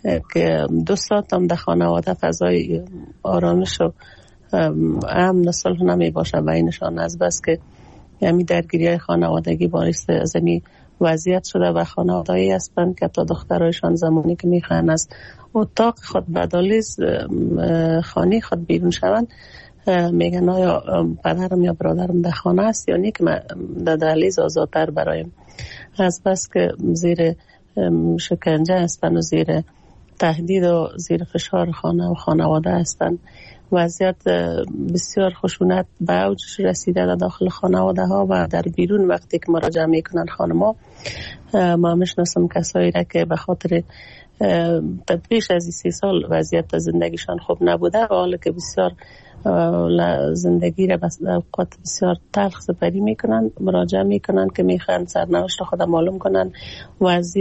2 ساعت هم در خانواده فضای آرامش و امن صلح نمی باشه بینشان، از بس که یعنی درگیری خانوادگی باعث از این وضعیت شده و خانواده‌ای هستند که تا دخترایشان زمانی که میخوان از اتاق خود بدالیز خانه خود بیرون شوند میگن آیا پدرم یا برادرم در خانه است یا نه که من در دهلیز آزادتر برایم، از بس که زیر شکنجه هستن و زیر تهدید و زیر فشار خانه و خانواده هستن. وضعیت بسیار خشونت به اوج رسیده در داخل خانواده ها و در بیرون. وقتی که مراجعه میکنن خانما، ما میشناسم کسایی را که به خاطر پیش از 3 سال وضعیت زندگیشان خوب نبوده و حالا که بسیار زندگی را به اوقات بسیار تلخ سپری میکنن، مراجعه میکنن که میخوان سرنوشت خود معلوم کنن و از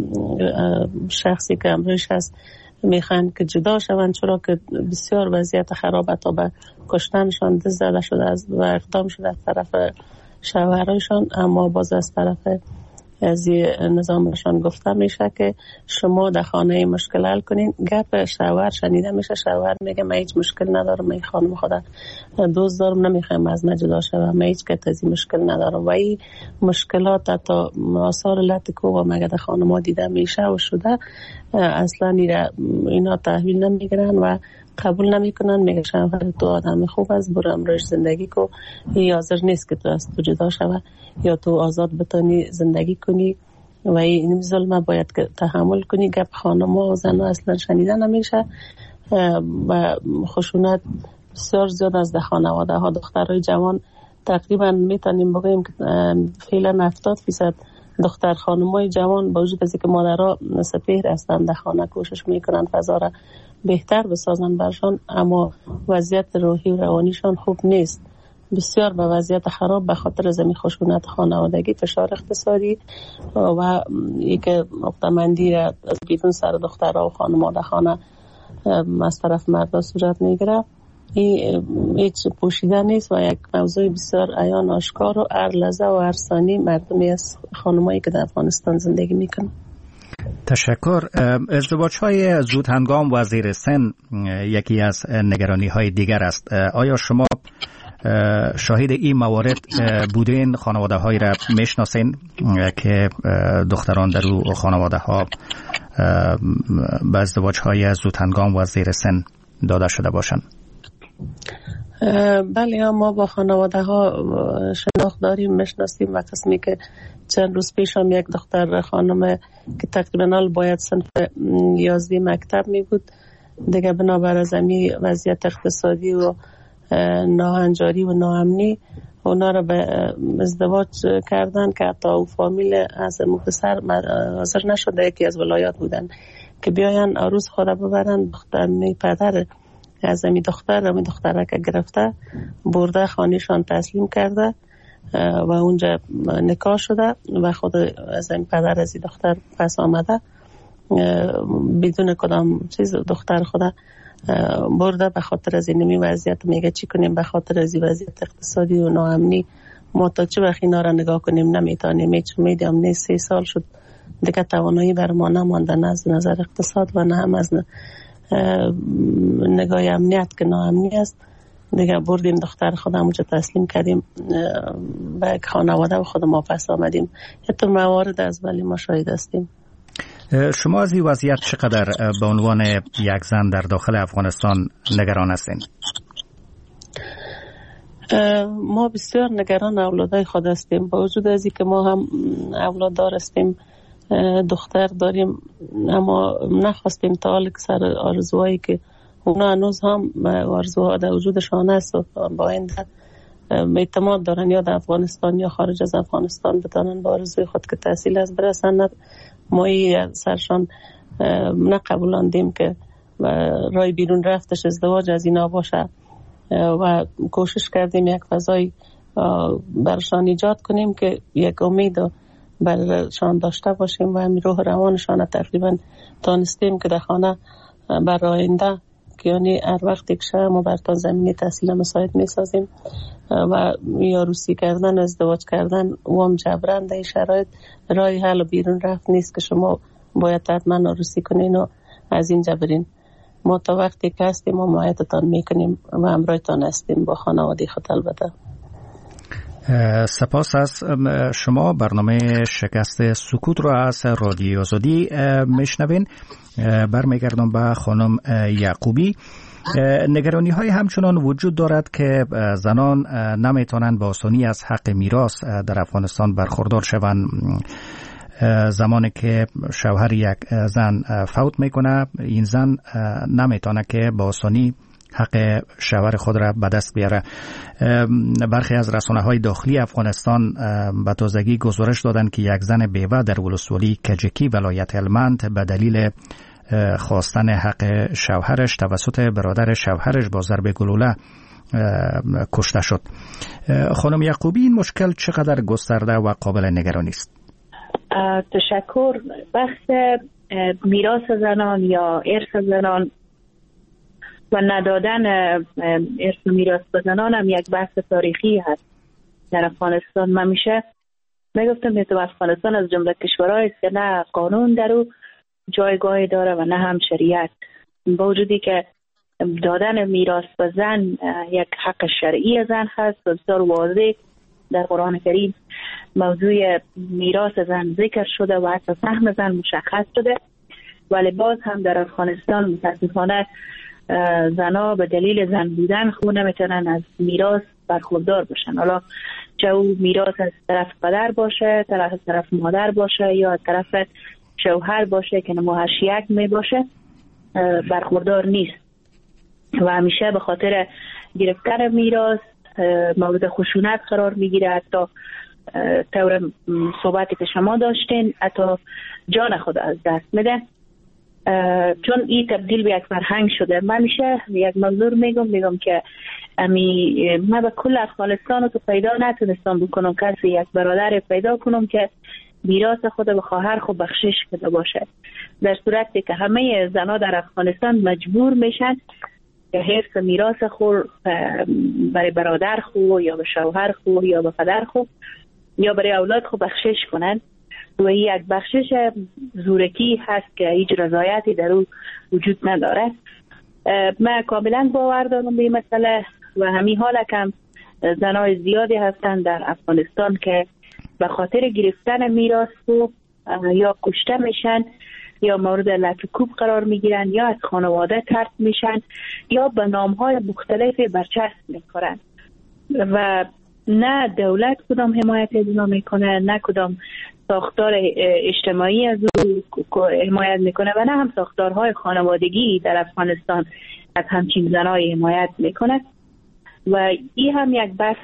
شخصی که امروز هست میخوان که جدا شوند، چرا که بسیار وضعیت خرابه تا به کشتنشان دست زده شده و اقدام شده از طرف شوهرشان. اما باز از طرف از نظامشان گفته میشه که شما در خانه مشکل حل کنین. گپ شوهر شنیده میشه، شوهر میگه من هیچ مشکل ندارم، من خانم خدا دوست دارم، نمیخوایم از من جدا شوم، من هیچ کسی مشکل ندارم. و این مشکلات تا آثار لطکو و مگه در خانم دیده میشه و شده اصلا اینا تحویل نمیگیرن و قبول نمیکنن. میگه شوهر تو آدم خوب است، برو امروز زندگی کو، این حاضر نیست که تو از تو جدا شوه یا تو آزاد بتونی زندگی کنی و این ظلم باید که تحمل کنی. گپ خانم‌ها و زن‌ها اصلا شنیده نمیشه و خشونت بسیار زیاد از خانواده ها. دخترای جوان تقریبا میتونیم بگیم که فعلا 70% دختر خانم‌های جوان با وجود از اینکه مادرها سپهر هستند در خانه کوشش میکنن فضا را بهتر بسازن برشان، اما وضعیت روحی و روانیشان خوب نیست، بسیار به وضعیت خراب به خاطر زمین خشونت خانوادگی، فشار اقتصادی و اینکه نقطه‌بندی را از بیرون سر دخترها و خانم‌ها در خانه از طرف مردا صورت میگیره. این هیچ پوشیده نیست و یک موضوع بسیار عیان آشکار و هر لحظه و هر ثانیه مردمی از خانمایی که در افغانستان زندگی میکنن.
تشکر. ازدواج‌های زود هنگام و زیر سن یکی از نگرانی‌های دیگر است. آیا شما شاهد این موارد بودین؟ خانواده‌هایی را میشناسین که دختران در او خانواده‌ها به ازدواج‌های زود هنگام و زیر سن داده شده باشند؟
بله، ما با خانواده ها شناخت داریم، میشناسیم و قسمی که چند روز پیش هم یک دختر خانم که تقریبا باید صنف 11 مکتب می بود دیگه بنابر از وضعیت اقتصادی و ناهنجاری و ناامنی اونا را به ازدواج کردن که حتی او فامیل از پسر حاضر نشده، یکی از ولایات بودن که بیاین عروس خود ببرن. پدر از امی دختره که گرفته برده خانهشان تسلیم کرده و اونجا نکاح شده و خود از این پدر از این دختر پس آمده بدون کدام چیز دختر خود برده. به خاطر از این وضعیت میگه چی کنیم، به خاطر از وضعیت اقتصادی و ناامنی ما تا چه وقت اینا را نگاه کنیم نمیتونیم. چون میدیم نه 3 سال شد دیگه توانایی بر ما نمانده، نه از نظر اقتصاد و نه هم از نگاه امنیت که ناامنی است. دیگه بردیم دختر خودم اونجا تسلیم کردیم به خانواده و خود ما پس آمدیم. حتی موارد از ولی ما شاهد هستیم.
شما از این وضعیت چقدر به عنوان یک زن در داخل افغانستان نگران هستین؟
ما بسیار نگران اولادای خود هستیم، با وجود از اینکه ما هم اولاددار هستیم، دختر داریم، اما نخواستیم تا حال سر آرزوهایی که اونا هنوز هم آرزوها در وجودشان است و با آینده اعتماد دارن یا در افغانستان یا خارج از افغانستان بتانن با آرزوی خود که تحصیل از برسن. ما سرشان نقبولاندیم که رای بیرون رفتش ازدواج از اینا باشه و کوشش کردیم یک فضای برشان ایجاد کنیم که یک امید برشان داشته باشیم و همین روح روانشان تقریبا دانستیم که در خانه برای آینده که یعنی هر وقتی که ما برتان زمینی تحصیل مساعد می سازیم و یا روسی کردن و ازدواج کردن و هم جبران در شرایط رای حل و بیرون رفت نیست که شما باید حتما روسی کنین و از این جبرین. ما تا وقتی که هستیم و معایدتان می کنیم و همراهتان هستیم با خانواده خود. البته
سپاس از شما. برنامه شکست سکوت را از رادیو آزادی میشنوین. برمیگردم به خانم یعقوبی. نگرانی های همچنان وجود دارد که زنان نمیتونند با آسانی از حق میراث در افغانستان برخوردار شوند. زمانی که شوهر یک زن فوت میکنه، این زن نمیتونه که با آسانی حق شوهر خود را به دست بیاره. برخی از رسانه‌های داخلی افغانستان به تازگی گزارش دادند که یک زن بیوه در ولسوالی کجکی ولایت هلمند به دلیل خواستن حق شوهرش توسط برادر شوهرش با ضرب گلوله کشته شد. خانم یعقوبی، این مشکل چقدر گسترده و قابل نگرانی است؟
تشکر. بحث میراث زنان یا ارث زنان و ندادن ارث و میراث به زنان هم یک بحث تاریخی هست در افغانستان. من میشه میگفتم که افغانستان از جمله کشورهایی است که نه قانون در او جایگاهی داره و نه هم شریعت. با وجودی که دادن میراث به زن یک حق شرعی زن هست و بسیار واضح در قرآن کریم موضوع میراث زن ذکر شده و حتی سهم زن مشخص شده، ولی باز هم در افغانستان متاسفانه زنها به دلیل زن بودن خود نمیتونن از میراث برخوردار باشن. حالا چه او میراث از طرف پدر باشه، طرف مادر باشه یا طرف شوهر باشه که نموهش یک می باشه، برخوردار نیست و همیشه به خاطر گرفتن میراث مورد خشونت قرار میگیره. حتی طور صحبتی که شما داشتین حتی جان خود از دست میده، چون این تبدیل به یک فرهنگ شده. من میشه یک منظور میگم که من به کل افغانستان رو تو پیدا نتونستم بکنم کسی یک برادر پیدا کنم که میراث خود به خواهر خود بخشش کرده باشه، در صورتی که همه زنها در افغانستان مجبور میشن که حفظ میراث خود برای برادر خود یا به شوهر خود یا به پدر خود یا برای اولاد خود بخشش کنن و این یک بخشش زورکی هست که هیچ رضایتی در او وجود نداره. من کاملا باور دارم به این مسئله و همین حال کم زنای زیادی هستن در افغانستان که به خاطر گرفتن میراث یا کشته میشن یا مورد لطکوب قرار میگیرن یا از خانواده طرد میشن یا به نامهای مختلفی برچسب میکنن و نه دولت کدام حمایت از اونا میکنه، نه کدام ساختار اجتماعی از او حمایت میکنه و نه هم ساختارهای خانوادگی در افغانستان از همچین زنای حمایت میکنه و این هم یک بحث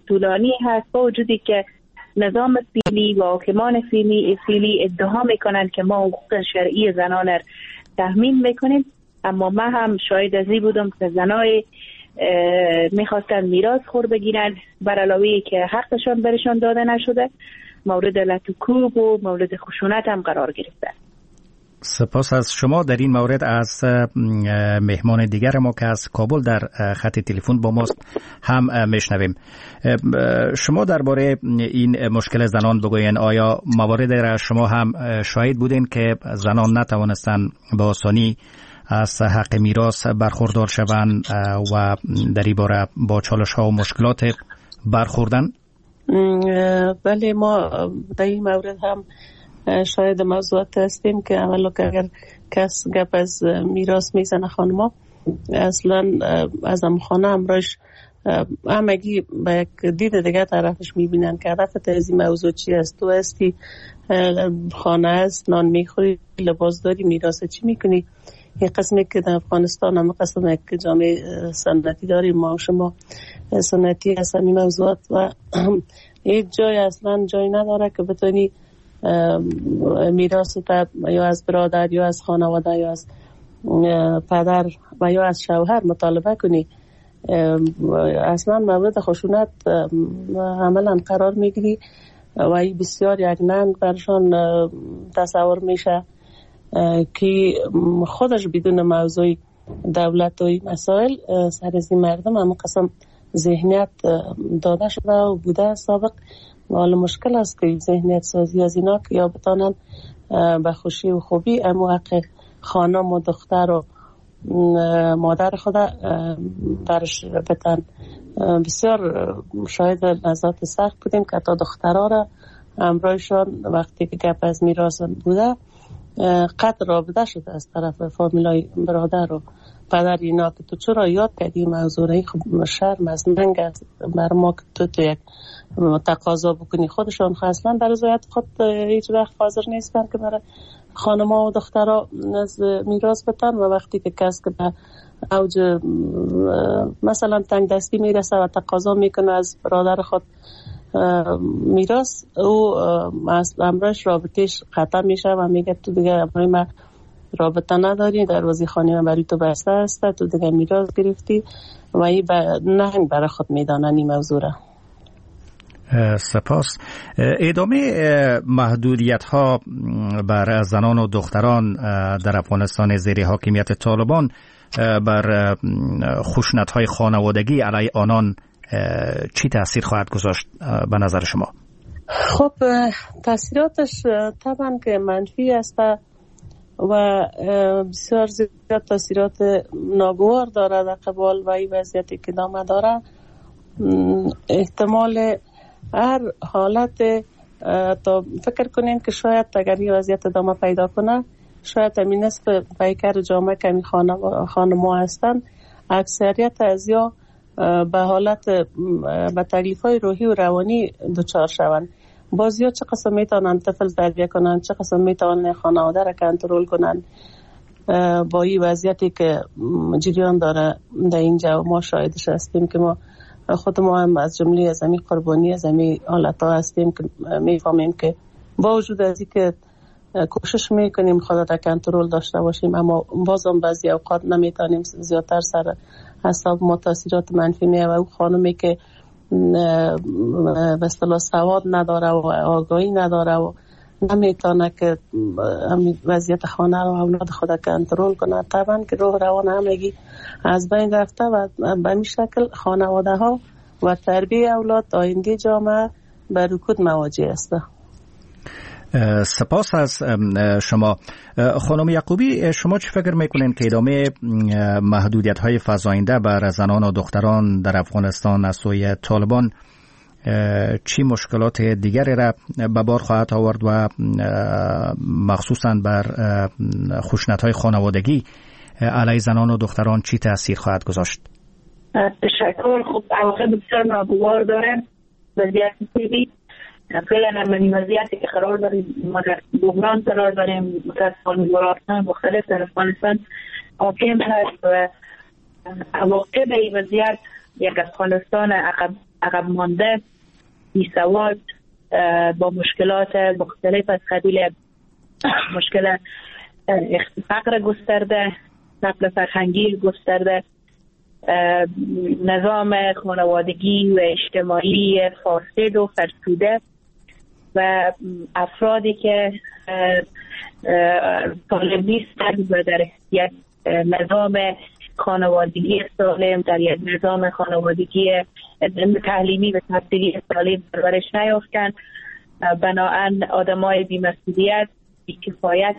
طولانی هست، با وجودی که نظام فعلی و حاکمان فعلی ادعا میکنند که ما حقوق شرعی زنان را تضمین میکنیم، اما من هم شاهد ازی بودم که زنای میخواستن میراث خور بگیرن بر علاوه که حقشان برشان داده نشده، مورد لطوکوب و مورد خشونت هم قرار گرفتن.
سپاس از شما. در این مورد از مهمان دیگر ما که از کابل در خط تلفن با ماست هم میشنویم. شما درباره این مشکل زنان بگوین، آیا موارد را شما هم شاهد بودین که زنان نتوانستن به آسانی از حق میراث برخوردار شوند و در این باره با چالش ها و مشکلات برخوردن؟
بله، ما در این مورد هم شاید موضوعات هستیم که اولا که اگر کس گپ از میراث میزنه خانما، اصلا از هم خانه امراش همگی با یک دید دیگه طرفش میبینن که هدفت از این موضوع چی است. تو هستی خانه است، نان میخوری، لباس داری، میراث چی میکنی؟ این قسمی که در افغانستان هم قسم یک جامعه سنتی داریم، ما شما سنتی هست همین موضوعات و هیچ جای اصلا جای نداره که بتونی میراث یا از برادر یا از خانواده یا از پدر و یا از شوهر مطالبه کنی. اصلا مورد خشونت عملا قرار میگیری و این بسیار یک ننگ برشان تصور میشه که خودش بدون موضوع دولت و مسائل سر از این مردم هم قسم ذهنیت داده شده و بوده سابق. حالا مشکل است که ذهنیت سازی از اینا که یا بتانن به خوشی و خوبی امو حق خانم و دختر و مادر خود برش بتن. بسیار شاید لحظات سخت بودیم که تا دخترها را امرایشان وقتی که گپ از میراث بوده قطع رابطه شده از طرف فامیلای برادر و پدر اینا که تو چرا یاد کردی موضوع را؟ خب شرم از ننگ است بر ما که تو یک تقاضا بکنی. خودشان اصلا در رضایت خود هیچ وقت حاضر نیستن که برای خانم‌ها و دخترها از میراث بتن و وقتی که کس که به اوج مثلا تنگ دستی میرسه و تقاضا میکنه از برادر خود میراث، او از امرش رابطهش قطع میشه و میگه تو دیگه امرای من رابطه نداری، دروازه خانه من برای تو بسته است، تو دیگه میراث گرفتی و این نهنگ برای خود میدانن این موضوع را.
سپاس. ادامه محدودیت ها بر زنان و دختران در افغانستان زیر حاکمیت طالبان بر خشونت های خانوادگی علیه آنان چی تأثیر خواهد گذاشت به نظر شما؟
خب تأثیراتش طبعا که منفی است و بسیار زیاد تأثیرات ناگوار داره در قبال و این وضعیتی که ادامه داره. احتمال هر حالت تا فکر کنین که شاید اگر این وضعیت ادامه پیدا کنه، شاید همین نصف پیکر جامعه که همین خانم‌ها هستن اکثریت از یا به حالت به تکلیف‌های روحی و روانی دچار شوند. بازیا چه قسم میتونن طفل تربیت کنن، چه قسم میتونن خانواده را کنترل کنن با این وضعیتی که جریان داره در اینجا. ما شاهدش هستیم که ما خود ما هم از جمله از همین قربانی از همین حالت‌ها هستیم که میفهمیم که با وجود از این که کوشش میکنیم خود را کنترل داشته باشیم، اما بازم بعضی اوقات نمیتونیم، زیادتر سر حساب ما تاثیرات منفی میه و اون خانمی که به اصطلاح سواد نداره و آگاهی نداره و نمیتونه که وضعیت خانه رو اولاد خود کنترل کنه، طبعا که روح روان همگی از بین رفته و به این شکل خانواده ها و تربیه اولاد آینده جامعه به رکود مواجه است.
سپاس از شما. خانم یعقوبی، شما چی فکر میکنین که ادامه محدودیت های فزاینده بر زنان و دختران در افغانستان از سوی طالبان چی مشکلات دیگری را به بار خواهد آورد و مخصوصا بر خشونت های خانوادگی علیه زنان و دختران چی تأثیر خواهد گذاشت؟
تشکر. خب عواقب بسیار ناگوار داره. وضعیت سیبی فعلا هم این وضعیتی که قرار داریم، ما در بحران قرار داریم، متاسفانه جغرافیای مختلف در افغانستان حاکم هست و عواقب این وضعیت یک افغانستان عقب عقب مانده، بی‌سواد، با مشکلات مختلف از قبیل مشکل فقر گسترده، فقر فرهنگی گسترده، نظام خانوادگی و اجتماعی فاسد و فرسوده و افرادی که سالم نیستند و در یک نظام خانوادگی سالم، در یک نظام خانوادگی تعلیمی و تحصیلی سالم پرورش نیافتند. بنابراین آدمای بی‌مسئولیت، بی‌کفایت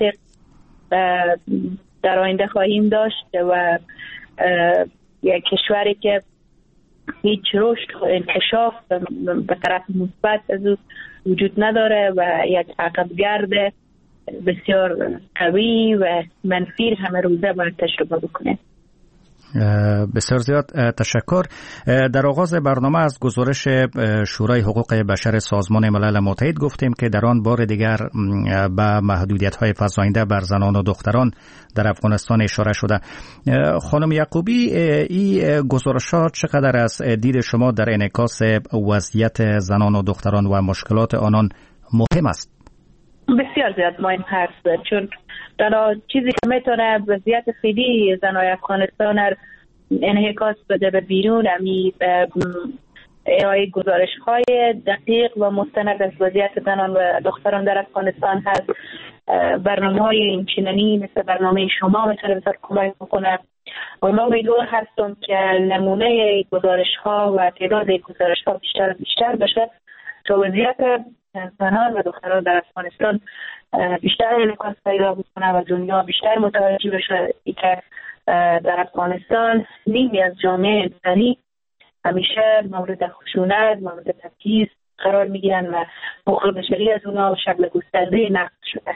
در آینده خواهیم داشت و یک کشوری که هیچ رشد و انکشاف به طرف مثبت از او وجود نداره و یک عقبگرد بسیار قوی و منفی همه روزه باید تجربه بکنه.
بسیار زیاد تشکر. در آغاز برنامه از گزارش شورای حقوق بشر سازمان ملل متحد گفتیم که در آن بار دیگر به محدودیت‌های فزاینده بر زنان و دختران در افغانستان اشاره شده. خانم یعقوبی، این گزارش‌ها چقدر از دید شما در انعکاس وضعیت زنان و دختران و مشکلات آنان مهم است؟
بسیار زیاد مهم هست، چون تنها چیزی که میتونه وضعیت فعلی زنای افغانستان انعکاس بده به بیرون ارائه گزارش‌های دقیق و مستند از وضعیت زنان و دختران در افغانستان هست. برنامه‌های اینچنینی مثل برنامه شما میتونه بسیار کمک بکنه و ما امیدوار هستم که نمونه گزارش‌ها و تعداد گزارش‌ها بیشتر بشه تا وضعیت زنان و دختران در افغانستان بیشتر انعکاس پیدا بکنه و دنیا بیشتر متوجه بشه که در افغانستان نیمی از جامعه انسانی همیشه مورد خشونت، مورد تبعیض قرار میگیرن و حقوق بشری از اونها شکل گسترده نقض شده.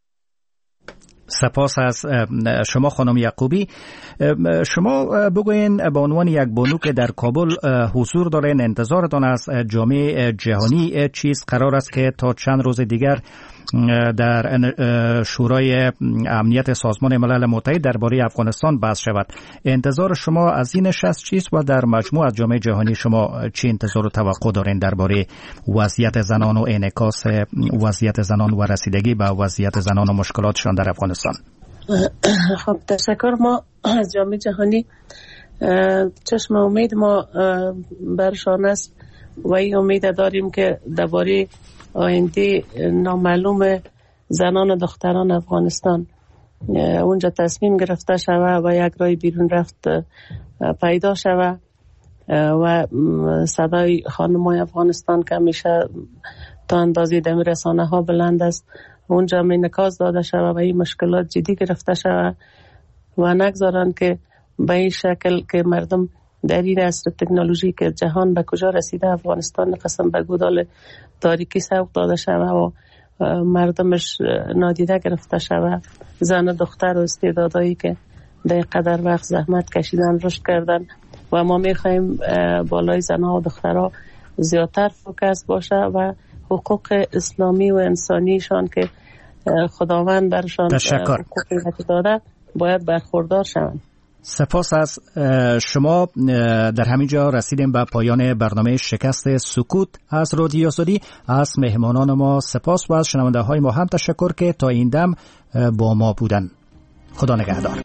سپاس از شما خانم یعقوبی. شما بگوین به عنوان یک بانو که در کابل حضور دارین، انتظارتان از جامعه جهانی چیز قرار است که تا چند روز دیگر در شورای امنیت سازمان ملل متحد درباره افغانستان بحث شود؟ انتظار شما از این نشست چیست و در مجموع از جامعه جهانی شما چه انتظار و توقع دارین درباره وضعیت زنان و انعکاس وضعیت زنان و رسیدگی به وضعیت زنان و مشکلاتشان در افغانستان؟
خب تشکر. ما از جامعه جهانی چشم امید ما برشان است و این امید داریم که درباره آینده نامعلوم زنان و دختران افغانستان اونجا تصمیم گرفته شود و یک راه بیرون رفت پیدا شود و صدای خانمای افغانستان که همیشه تا اندازه در رسانه ها بلند است اونجا انعکاس داده شود و این مشکلات جدی گرفته شود و نگذارن که به این شکل که مردم در این عصر تکنولوژی که جهان به کجا رسیده افغانستان قسم به گودال تاریکی سوق داده شود و مردمش نادیده گرفته شود. زن و دختر و استعدادایی که در قدر وقت زحمت کشیدن رشد کردن و ما میخوایم بالای زنها و دخترها زیادتر فوکس باشه و حقوق اسلامی و انسانیشان که خداوند برشان حقوق داده باید برخوردار شوند.
سپاس از شما. در همین جا رسیدیم به پایان برنامه شکست سکوت از رادیو آزادی. از مهمانان ما سپاس و از شنونده های ما هم تشکر که تا این دم با ما بودن. خدا نگهدار.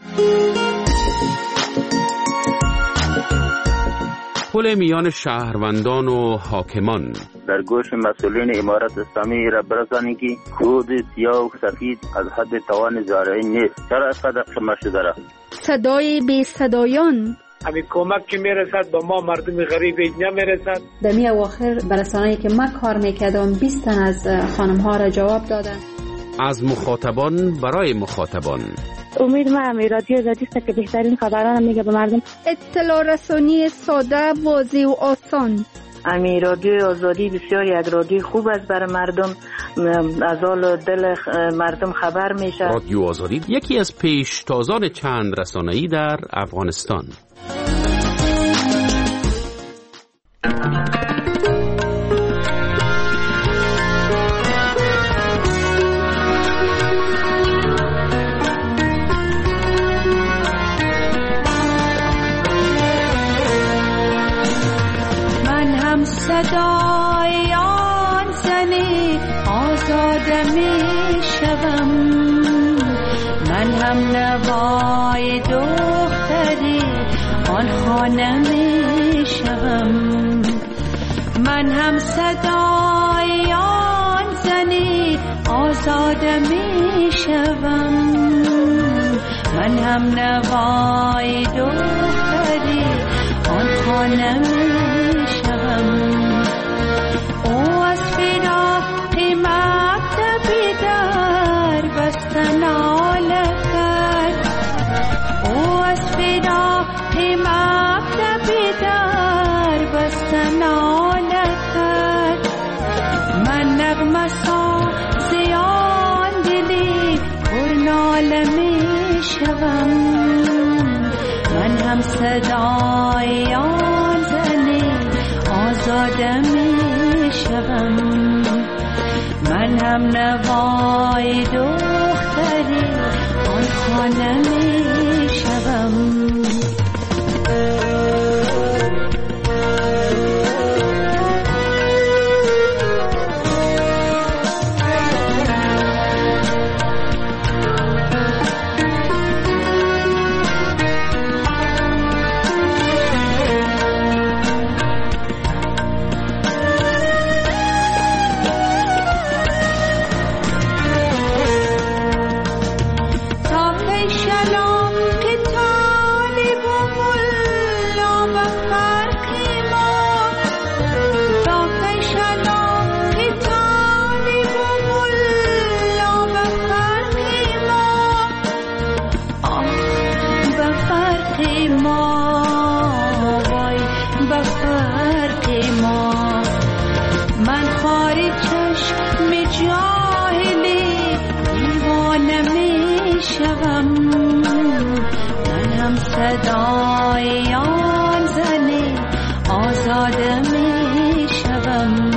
پل میان شهروندان و حاکمان
در گوش مسئولین امارت اسلامی را برسانید که کود سیاه و سفید از حد توان زارعی نیست. چرا اینقدر شما شده؟
صدای بی صدایان
همین کمک که میرسد به ما مردم غریب نمیرسد.
دمی اواخر برسانه‌ای که ما کار میکردم 20 تن از خانم ها را جواب دادن.
از مخاطبان برای مخاطبان.
امید ما رادیو آزادی است که بهترین خبران میگه به مردم.
اطلاع رسانی ساده، واضح و آسان.
رادیو آزادی بسیار یک رادیو خوب است برای مردم، از حال دل مردم خبر میشه.
رادیو آزادی یکی از پیشتازان چند رسانه‌ای در افغانستان.
شوم، من هم نوای دختری آن خانه می شوم، من هم صدای آن زنی آزاده می شوم، من هم نوای دختری آن خانه می شوم. او از فراق مکتبی در بستن ناله کرد، او از فراق مکتبی در بستن ناله کرد، من نغمه سازی آن دلی پر ناله می شوم، من هم صدای آن زنی آزاده می شوم، من هم نوای دختری آن خانه می شوم. صدای آن زنی آزاده می شوم.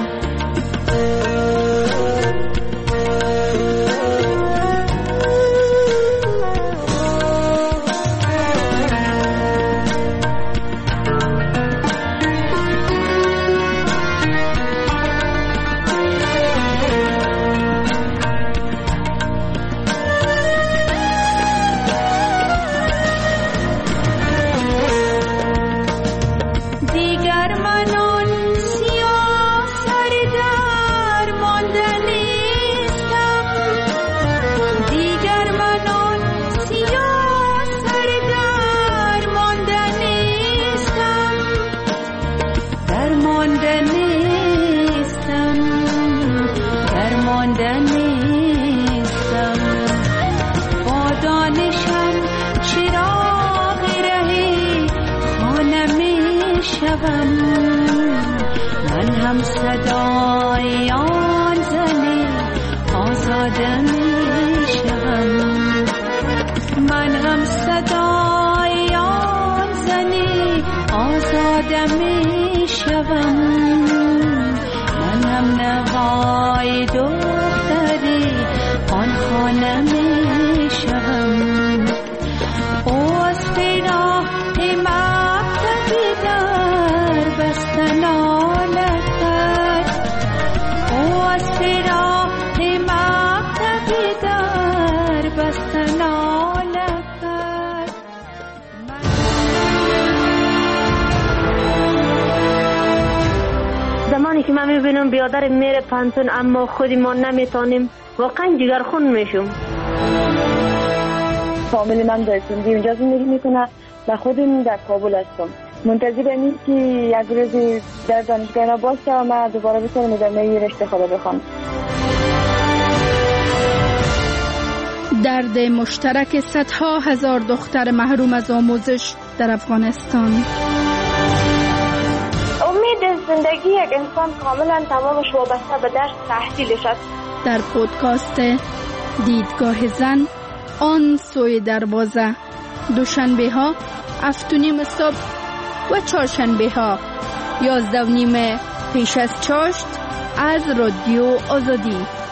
من هم صدای آن زنی آزاده می شوم، من هم صدای آن زنی آزاده می شوم، من هم نوای دختری آن خانه می شوم. او از فراق مکتبی در بستن آله کرد، او از فراق مکتبی در بستن آله کرد.
زمانی که من میبینم بیادر میره پنتون اما خودی ما نمیتونیم، واقعا جگرخون میشم.
فامیلی من در سندی اونجا زندگی میکنه و خودم در کابل هستم. منتظر اینیم که یک روزی در دانشگاه باشه و من دوباره بتونم ادامه رشته خود بخوام.
درد مشترک صدها هزار دختر محروم از آموزش در افغانستان.
امید زندگی یک انسان کاملا تمامش وابسته به درس تحصیلش است.
در پودکاست دیدگاه زن آن سوی دروازه، دوشنبه ها 7:30 صبح و چهارشنبه ها 11:30 پیش از چاشت از رادیو آزادی.